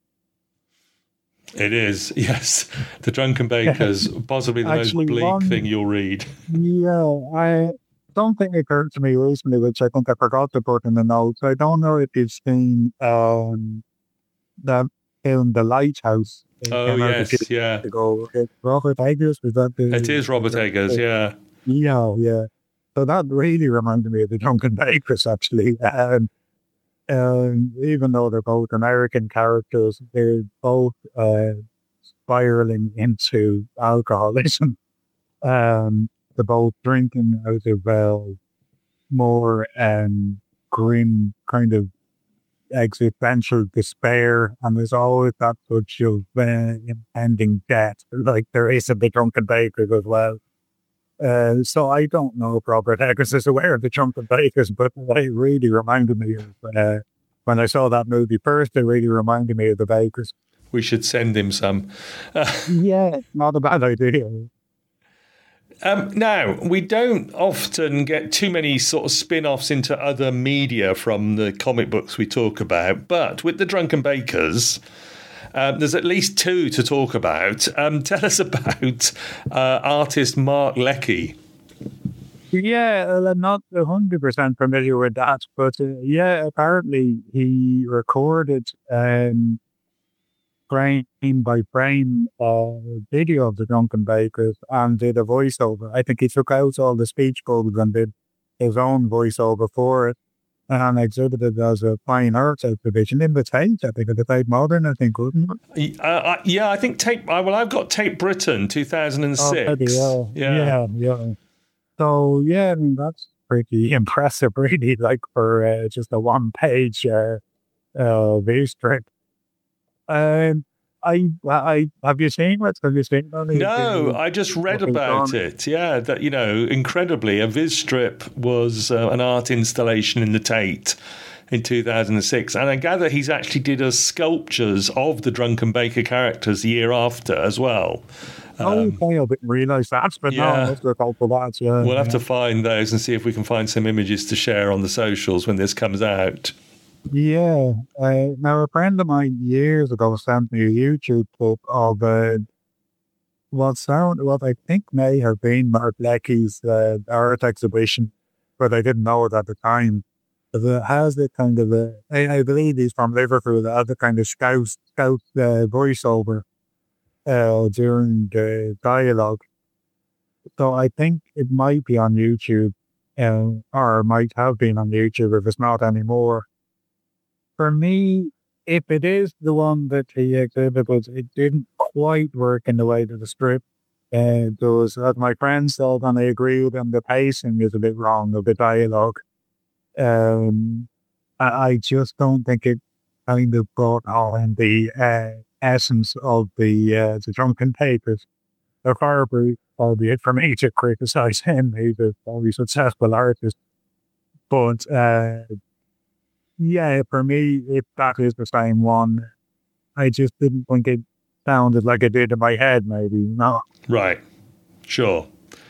It is, yes. The Drunken Bakers, possibly the Actually, most bleak one- thing you'll read. Yeah, I something occurred to me recently, which I think I forgot to put in the notes. I don't know if you've seen um, the film The Lighthouse. It Oh, came out a yes, few yeah. years ago. It's Robert Eggers, was that the... It is Robert Eggers, yeah. Yeah, yeah. So that really reminded me of the Drunken Bakers, actually. Um, um, even though they're both American characters, they're both uh, spiraling into alcoholism. Um, they're both drinking out of uh, more um, grim kind of existential despair, and there's always that touch of uh, impending death, like there is a bit Drunken Bakers as well. Uh, so I don't know if Robert Eggers is aware of the Drunken Bakers, but they really reminded me of, uh, when I saw that movie first, it really reminded me of the Bakers. We should send him some. Uh, yeah, not a bad idea. Um, now, we don't often get too many sort of spin-offs into other media from the comic books we talk about, but with the Drunken Bakers, um, there's at least two to talk about. Um, tell us about uh, artist Mark Leckie. Yeah, I'm not one hundred percent familiar with that, but uh, yeah, apparently he recorded um, frame by frame uh, video of the Drunken Bakers and did a voiceover. I think he took out all the speech bubbles and did his own voiceover for it and exhibited as a fine arts exhibition in the Tate, I think, at the Tate Modern, I think, wasn't it? Uh, uh, yeah, I think Tate, well, I've got Tate Britain, two thousand six. Oh, yeah. yeah, yeah. So, yeah, I mean, that's pretty impressive, really, like for uh, just a one-page uh, uh, V-strip. Um, I, I have you seen it? Have you seen it? No, I just read about it. Yeah, that, you know, incredibly, a Viz strip was uh, an art installation in the Tate in two thousand six, and I gather he's actually did a sculptures of the Drunken Baker characters the year after as well. Oh, um, okay, I didn't realise that, but yeah. no, let's look out for that. Yeah, we'll yeah. have to find those and see if we can find some images to share on the socials when this comes out. Yeah. Uh, now, a friend of mine years ago sent me a YouTube clip of uh, what sound, what I think may have been Mark Leckie's uh, art exhibition, but I didn't know it at the time. But it has the kind of, a, I, I believe he's from Liverpool, it has the kind of scout, scout uh, voiceover uh, during the dialogue. So I think it might be on YouTube, uh, or might have been on YouTube if it's not anymore. For me, if it is the one that he exhibited, it didn't quite work in the way that the strip uh, does. As my friends thought, and I agree with them, the pacing is a bit wrong of the dialogue. Um, I, I just don't think it kind of brought on the uh, essence of the uh, the Drunken Bakers. They're far brief, albeit for me to criticise him. He's a very successful artist. But uh, yeah, for me, if that is the same one, I just didn't think it sounded like it did in my head, maybe. No. Right. Sure.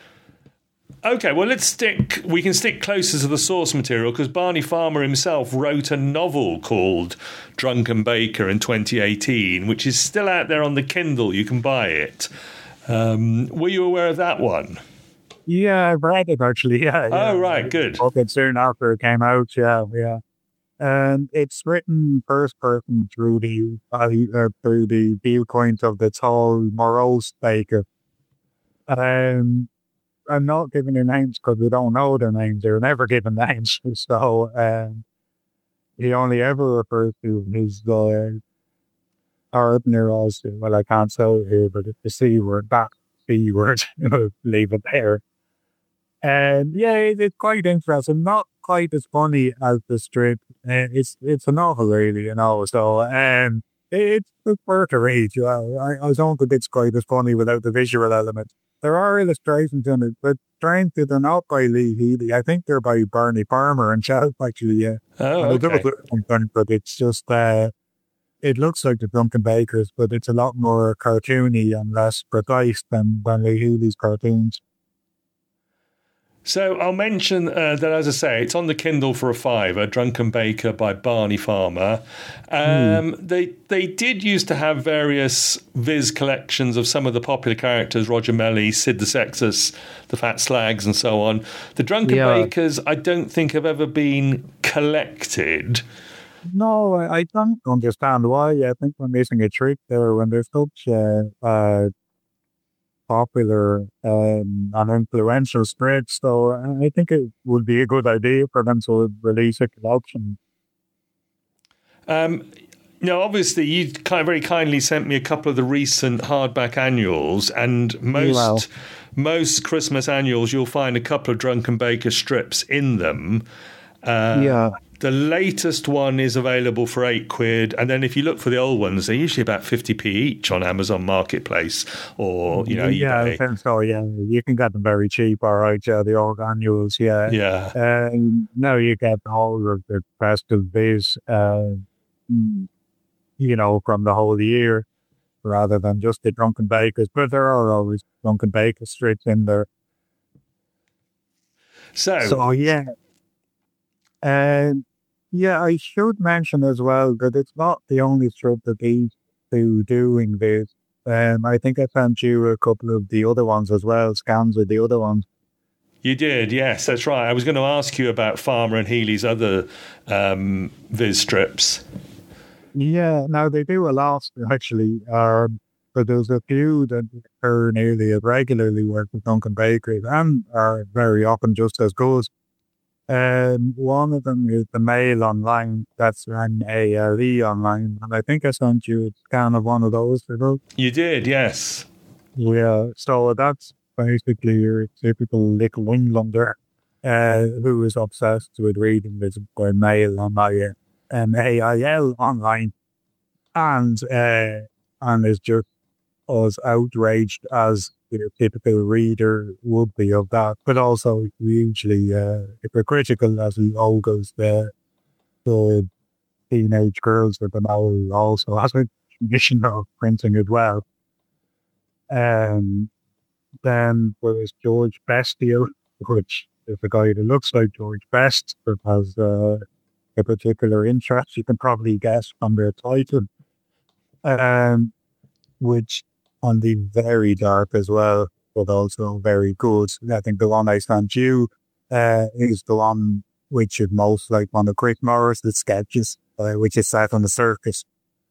Okay, well, let's stick, we can stick closer to the source material because Barney Farmer himself wrote a novel called Drunken Baker in twenty eighteen, which is still out there on the Kindle. You can buy it. Um, were you aware of that one? Yeah, I read it actually. Yeah. yeah. Oh, right, good. Okay, soon after it came out. Yeah, yeah. And it's written first person through the uh, through the viewpoint of the tall, morose baker. Um, I'm not giving their names because we don't know their names. They're never given names. So um, he only ever refers to his uh, partner as, well, I can't say it here, but it's the C word, that C word, leave it there. And yeah, it, it's quite interesting. Not quite as funny as the strip. Uh, it's it's a novel, really, you know. So um, it, it's worth a read. You know. I, I don't think it's quite as funny without the visual element. There are illustrations in it, but strangely, they're not by Lee Healy. I think they're by Barney Farmer and Shelf, actually. Yeah. Oh, okay. But it's just, uh, it looks like the Drunken Bakers, but it's a lot more cartoony and less precise than, than Lee Healy's cartoons. So I'll mention uh, that, as I say, it's on the Kindle for a fiver, Drunken Baker by Barney Farmer. Um, mm. They they did used to have various Viz collections of some of the popular characters, Roger Melly, Sid the Sextus, the Fat Slags, and so on. The Drunken yeah. Bakers, I don't think have ever been collected. No, I, I don't understand why. I think we're missing a trick there when there's such uh, uh popular um, and influential spreads, so I think it would be a good idea for them to release a collection. Um, you know, obviously, you kind of very kindly sent me a couple of the recent hardback annuals, and most well. most Christmas annuals, you'll find a couple of Drunken Baker strips in them. Uh, yeah. The latest one is available for eight quid, and then if you look for the old ones, they're usually about fifty p each on Amazon Marketplace or you know yeah, eBay. I think so. Yeah, you can get them very cheap. All right, yeah, the org annuals. Yeah, Yeah. Um, now you get all of the festive viz, uh, mm, you know, from the whole year, rather than just the Drunken Bakers. But there are always Drunken Baker strips in there. So, So yeah, um, yeah, I should mention as well that it's not the only strip that these two doing this. Um, I think I sent you a couple of the other ones as well, scans with the other ones. you did, yes, that's right. I was going to ask you about Farmer and Healy's other um, Viz strips. Yeah, now they do a lot actually, um, but there's a few that occur nearly as regularly work with Duncan Bakeries and are very often just as good. Um, one of them is the Mail Online, that's an A L E online, and I think I sent you a scan of one of those. You did, yes. Yeah, so that's basically your typical little Englander uh, who is obsessed with reading this by Mail Online, um, A I L online, and uh, and is just as outraged as your typical reader would be of that, but also hugely uh, hypocritical as he ogles the, the teenage girls with the Mail also has a tradition of printing as well. Um, then there's George Bestio, which is a guy that looks like George Best, but has uh, a particular interest. You can probably guess from their title, um, which can be very dark as well, but also very good. I think the one I sent you uh, is the one which is most like one of Chris Morris' sketches, uh, which is set on the circus.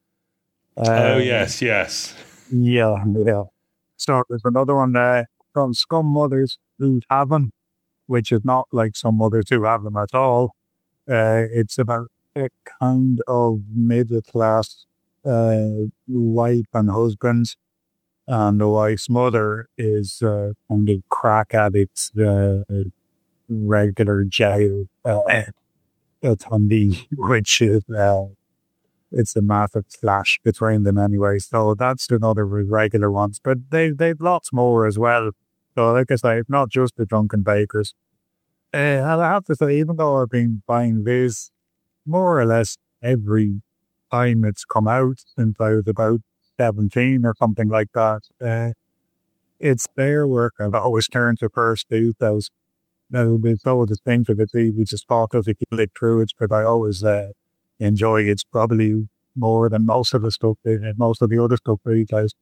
Um, oh, yes, yes. Yeah, yeah. So there's another one uh, from Scum Mothers Who Have Them, which is not like some mothers who have them at all. Uh, it's about a kind of middle class uh, wife and husband, and the wife's mother is uh, kind of crack addicts, uh, regular jail uh, attendee, which is uh, it's a massive clash between them anyway. So that's another regular ones, but they they've lots more as well. So like I say, it's not just the Drunken Bakers. Uh, and I have to say, even though I've been buying this more or less every time it's come out since I was about seventeen or something like that, uh, it's their work I've always turned to first to those. Now, there's so distinctive, it's easy to spot as you click through it, but I always uh, enjoy it probably more than most of the stuff, and most of the other stuff these days.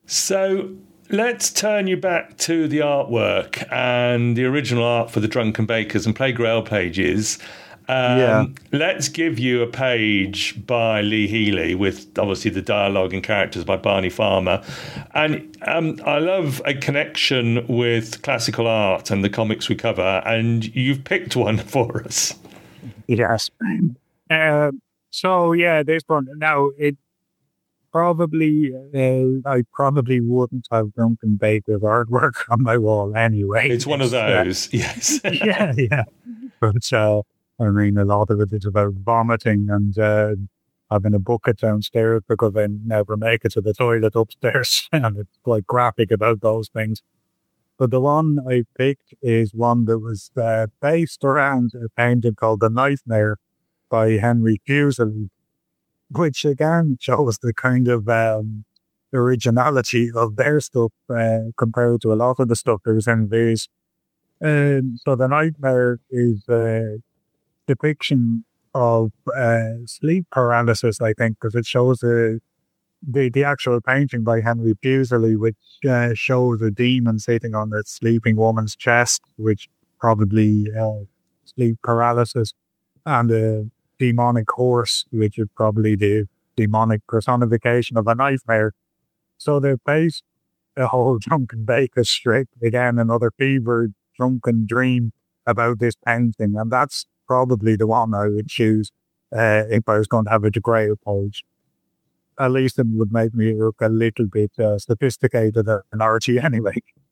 So let's turn you back to the artwork and the original art for the Drunken Bakers and play Grail pages. Um, yeah. Let's give you a page by Lee Healy with obviously the dialogue and characters by Barney Farmer. And um, I love a connection with classical art and the comics we cover, and you've picked one for us. Yes. Uh, so, yeah, this one, now, it probably, uh, I probably wouldn't have Drunken Baker's artwork on my wall anyway. It's one of those, uh, yes. yeah, yeah. But, uh, I mean, a lot of it is about vomiting and uh, having a bucket downstairs because I never make it to the toilet upstairs. And it's quite graphic about those things. But the one I picked is one that was uh, based around a painting called The Nightmare by Henry Fuseli, which again shows the kind of um, originality of their stuff uh, compared to a lot of the stuff that was in these. Um, so The Nightmare is a depiction of uh, sleep paralysis, I think, because it shows the, the the actual painting by Henry Fuseli, which uh, shows a demon sitting on a sleeping woman's chest, which probably uh, sleep paralysis, and a demonic horse, which is probably the demonic personification of a nightmare. So they based a whole Drunken Baker strip, again, another fevered, drunken dream about this painting, and that's probably the one I would choose uh, if I was going to have a Grail page. At least it would make me look a little bit uh, sophisticated and arty anyway.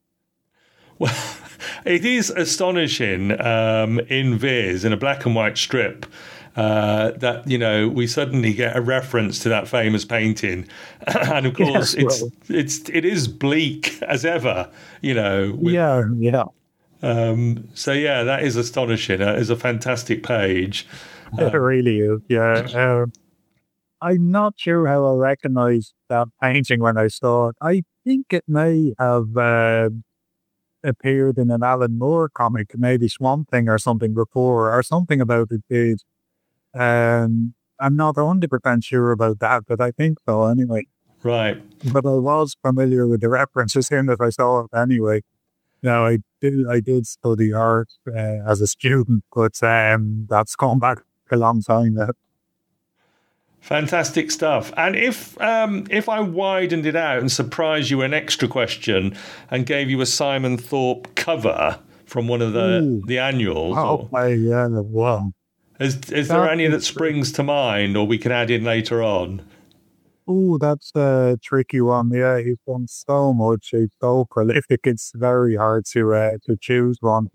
Well, it is astonishing um, in Viz, in a black and white strip, uh, that, you know, we suddenly get a reference to that famous painting. And of course, Yeah, it's well, it's it is bleak as ever, you know. With, yeah, yeah. um, so, yeah, that is astonishing. It is a fantastic page. It really is. Yeah. Um, I'm not sure how I recognized that painting when I saw it. I think it may have uh, appeared in an Alan Moore comic, maybe Swamp Thing or something before, or something about it did. Um, I'm not one hundred percent sure about that, but I think so anyway. Right. But I was familiar with the references in that I saw it anyway. Now, I did, I did study art uh, as a student, but um, that's gone back a long time now. Fantastic stuff. And if um, if I widened it out and surprised you with an extra question and gave you a Simon Thorpe cover from one of the, Ooh. the annuals, Oh, or, yeah, well. is, is there That any that is- springs to mind or we can add in later on? Oh, that's a tricky one. Yeah, he's done so much. He's so prolific. It's very hard to uh, to choose one.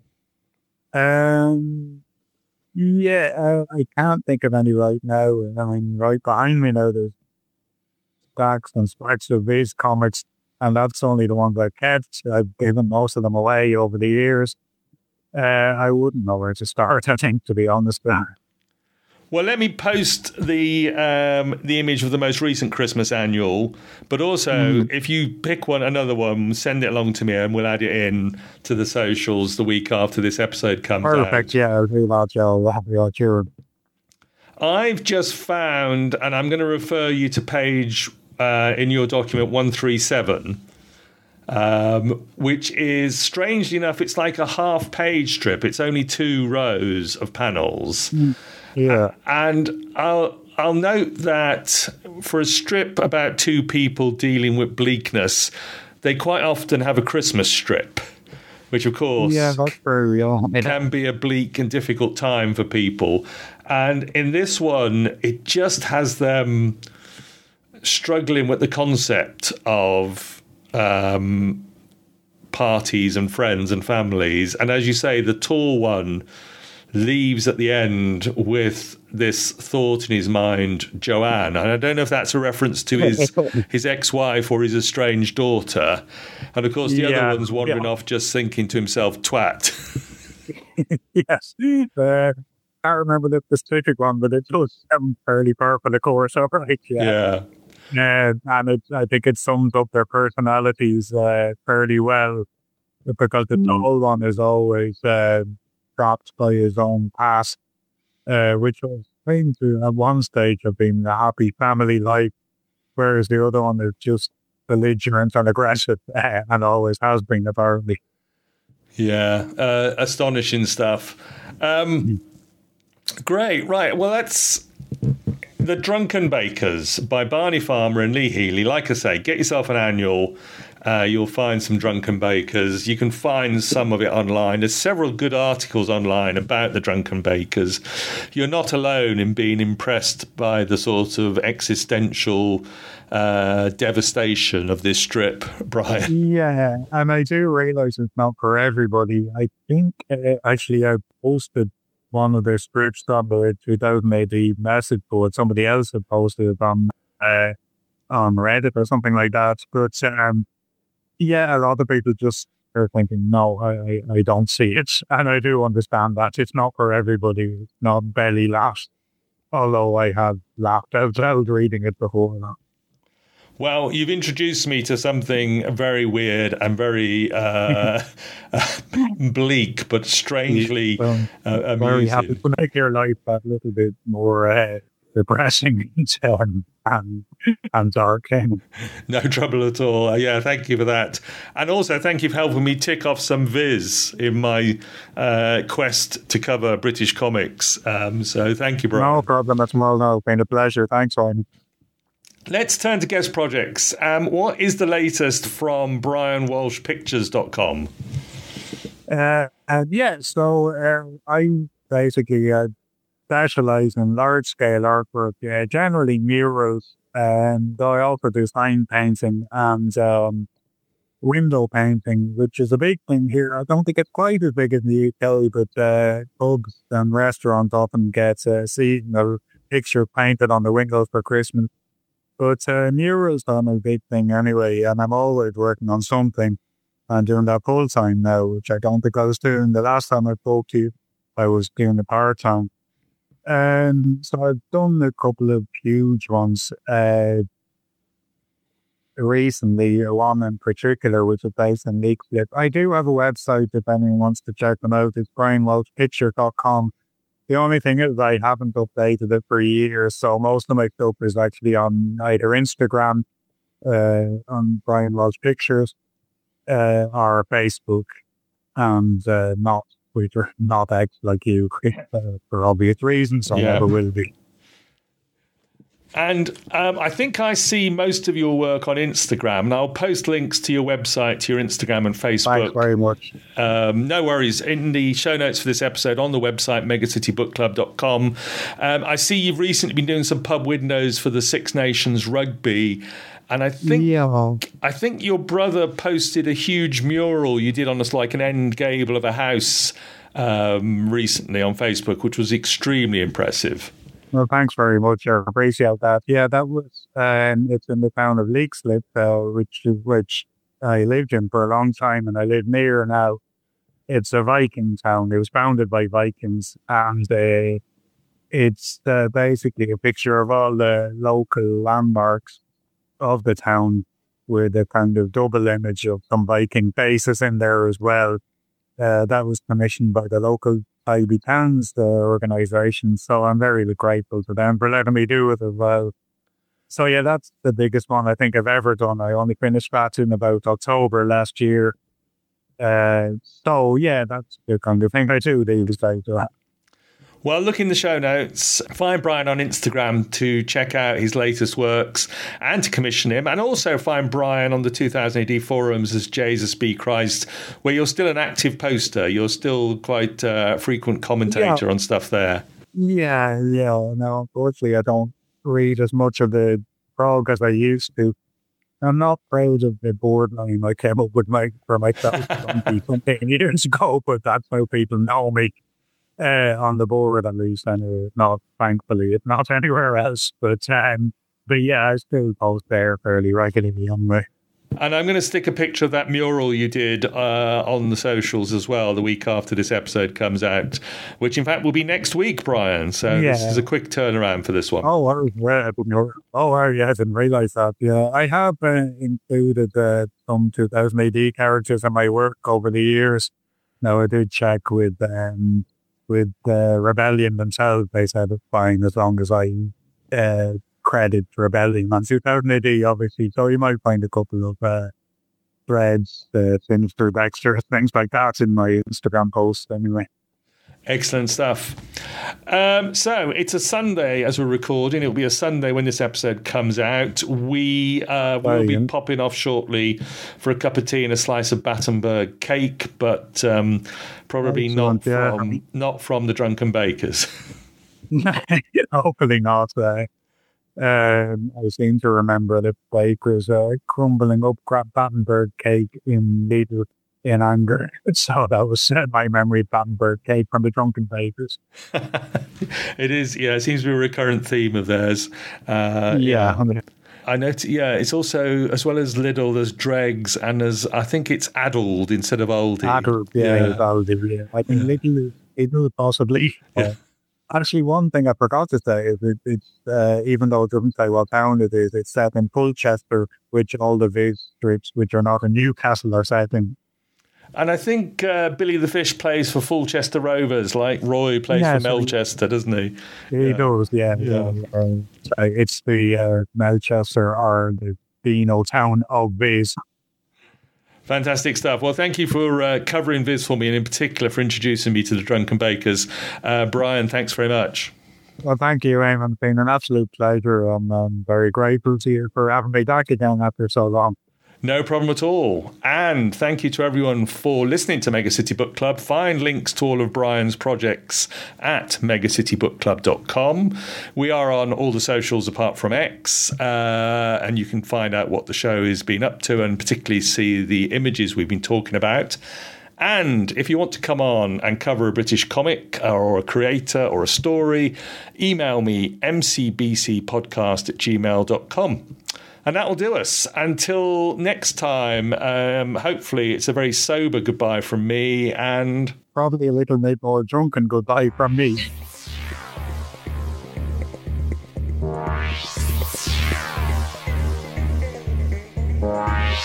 Um, yeah, uh, I can't think of any right now. I mean, right behind me now, there's stacks and stacks of these comics, and that's only the ones I've kept. I've given most of them away over the years. Uh, I wouldn't know where to start, I think, to be honest. But Well, let me post the um, the image of the most recent Christmas annual, but also if you pick one, another one, send it along to me and we'll add it in to the socials the week after this episode comes out. perfect, yeah, I'll do that, yeah, I'll have your cheer. I've just found, and I'm going to refer you to page uh, in your document one thirty-seven, um, which is, strangely enough, it's like a half-page strip. It's only two rows of panels. Yeah. And I'll I'll note that for a strip about two people dealing with bleakness, they quite often have a Christmas strip, which, of course, Yeah, that's very real. can be a bleak and difficult time for people. And in this one, it just has them struggling with the concept of um, parties and friends and families. And as you say, the tall one leaves at the end with this thought in his mind, Joanne. And I don't know if that's a reference to his his ex-wife or his estranged daughter. And of course, the Yeah, other one's wandering yeah. off just thinking to himself, twat. Yes. Uh, I can't remember the specific one, but it does sound fairly purple, of course, all right, yeah. Yeah. Uh, and it, I think it sums up their personalities uh, fairly well, because the tall one is always uh, trapped by his own past, uh, which was claimed to at one stage have been a happy family life, whereas the other one is just belligerent and aggressive, uh, and always has been, apparently. Yeah, uh, astonishing stuff. Um, great, right. Well, that's The Drunken Bakers by Barney Farmer and Lee Healy. Like I say, get yourself an annual. Uh, you'll find some Drunken Bakers. You can find some of it online. There's several good articles online about the Drunken Bakers. You're not alone in being impressed by the sort of existential uh, devastation of this strip, Brian. Yeah, and I do realize it's not for everybody. I think uh, actually I posted one of their strips on the two thousand A D message board. Somebody else had posted it on uh, on Reddit or something like that. But um, yeah, a lot of people just are thinking, no, I, I, I don't see it. And I do understand that. It's not for everybody. It's not belly laughed. Although I have laughed out loud reading it before now. Well, you've introduced me to something very weird and very uh, bleak, but strangely Well, uh, very happy amusing. to make your life a little bit more uh, depressing and, and, and dark. No trouble at all. Uh, yeah, thank you for that. And also, thank you for helping me tick off some viz in my uh, quest to cover British comics. Um, so thank you, Brian. No problem at all. No, it's been a pleasure. Thanks, Ryan. Let's turn to guest projects. Um, what is the latest from brian walsh pictures dot com? Uh, and yeah, so uh, I basically uh, specialize in large scale artwork, uh, generally murals, and I also do sign painting. And um, window painting, which is a big thing here. I don't think it's quite as big as the U K, but uh, pubs and restaurants often get a seasonal picture painted on the windows for Christmas. But uh, murals are a big thing anyway, and I'm always working on something and doing that full time now, which I don't think I was doing the last time I spoke to you. I was doing the part time. And so I've done a couple of huge ones. Uh, recently, one in particular, which is based in Leixlip. I do have a website if anyone wants to check them out. It's brian welch picture dot com. The only thing is I haven't updated it for years, so most of my stuff is actually on either Instagram, uh, on Brian Welch Pictures, uh, or Facebook, and uh, not Twitter, not X like you, uh, for obvious reasons. I yeah. never will be. And um, I think I see most of your work on Instagram, and I'll post links to your website, to your Instagram and Facebook. Thanks very much. Um, no worries. In the show notes for this episode on the website, megacity book club dot com, um, I see you've recently been doing some pub windows for the Six Nations Rugby. And I think yeah. I think your brother posted a huge mural you did on us like an end gable of a house um, recently on Facebook, which was extremely impressive. Well, thanks very much. I appreciate that. Yeah, that was, um, it's in the town of Leixlip, uh, which, which I lived in for a long time, and I live near now. It's a Viking town. It was founded by Vikings, and uh, it's uh, basically a picture of all the local landmarks of the town with a kind of double image of some Viking bases in there as well. Uh, that was commissioned by the local I B Towns, the organisation, so I'm very grateful to them for letting me do it as well. So yeah, that's the biggest one I think I've ever done. I only finished that in about October last year. Uh, so yeah, that's the kind of thing I do these days. Well, look in the show notes. Find Brian on Instagram to check out his latest works and to commission him. And also find Brian on the two thousand A D forums as Jesus Be Christ, where you're still an active poster. You're still quite a frequent commentator yeah. on stuff there. Yeah, yeah. No, unfortunately, I don't read as much of the prog as I used to. I'm not proud of the board line I came up with my, for myself twenty years ago, but that's how people know me. Uh, on the board, at least, and uh, not, thankfully, it's not anywhere else. But um, but yeah, I still post there fairly regularly on my. And I'm going to stick a picture of that mural you did uh, on the socials as well the week after this episode comes out, which in fact will be next week, Brian. So yeah. This is a quick turnaround for this one. Oh, I was, oh, yeah, I didn't realise that. Yeah, I have uh, included uh, some two thousand A D characters in my work over the years. Now, I did check with. Um, With uh, Rebellion themselves, they said it's fine as long as I uh, credit Rebellion on two thousand A D, obviously. So you might find a couple of uh, threads, uh, Sinister Dexter, things like that in my Instagram post anyway. Excellent stuff. Um, so it's a Sunday as we're recording. It'll be a Sunday when this episode comes out. We uh, will be popping off shortly for a cup of tea and a slice of Battenberg cake, but um, probably not from, yeah. not from the Drunken Bakers. Hopefully not. Uh, um, I seem to remember the bakers uh, crumbling up Battenberg cake in Lidl in anger. So that was uh, my memory of Battenberg cake from the Drunken Bakers. It is, yeah, it seems to be a recurrent theme of theirs. Uh, yeah. yeah. I know, yeah, it's also, as well as Lidl, there's Dregs, and there's, I think it's Addled instead of Aldi. Addled, yeah, yeah. It's Aldi, yeah. I think yeah. Lidl, Lidl possibly. Yeah. Uh, actually, one thing I forgot to say is it, it's, uh, even though it doesn't say what town it is, it's set in Pulchester, which all the Viz strips, which are not in Newcastle, are set in. And I think uh, Billy the Fish plays for Fulchester Rovers, like Roy plays yeah, for so Melchester, doesn't he? He yeah. does, yeah. yeah. yeah. Uh, it's the uh, Melchester or the Beano town of Viz. Fantastic stuff. Well, thank you for uh, covering Viz for me, and in particular for introducing me to the Drunken Bakers. Uh, Brian, thanks very much. Well, thank you, Eamon. It's been an absolute pleasure. I'm, I'm very grateful to you for having me back again after so long. No problem at all. And thank you to everyone for listening to Mega City Book Club. Find links to all of Brian's projects at megacity book club dot com. We are on all the socials apart from X, uh, and you can find out what the show has been up to and particularly see the images we've been talking about. And if you want to come on and cover a British comic or a creator or a story, email me m c b c podcast at gmail dot com. And that will do us. Until next time, um, hopefully it's a very sober goodbye from me and... probably a little bit more drunken goodbye from me. Bye.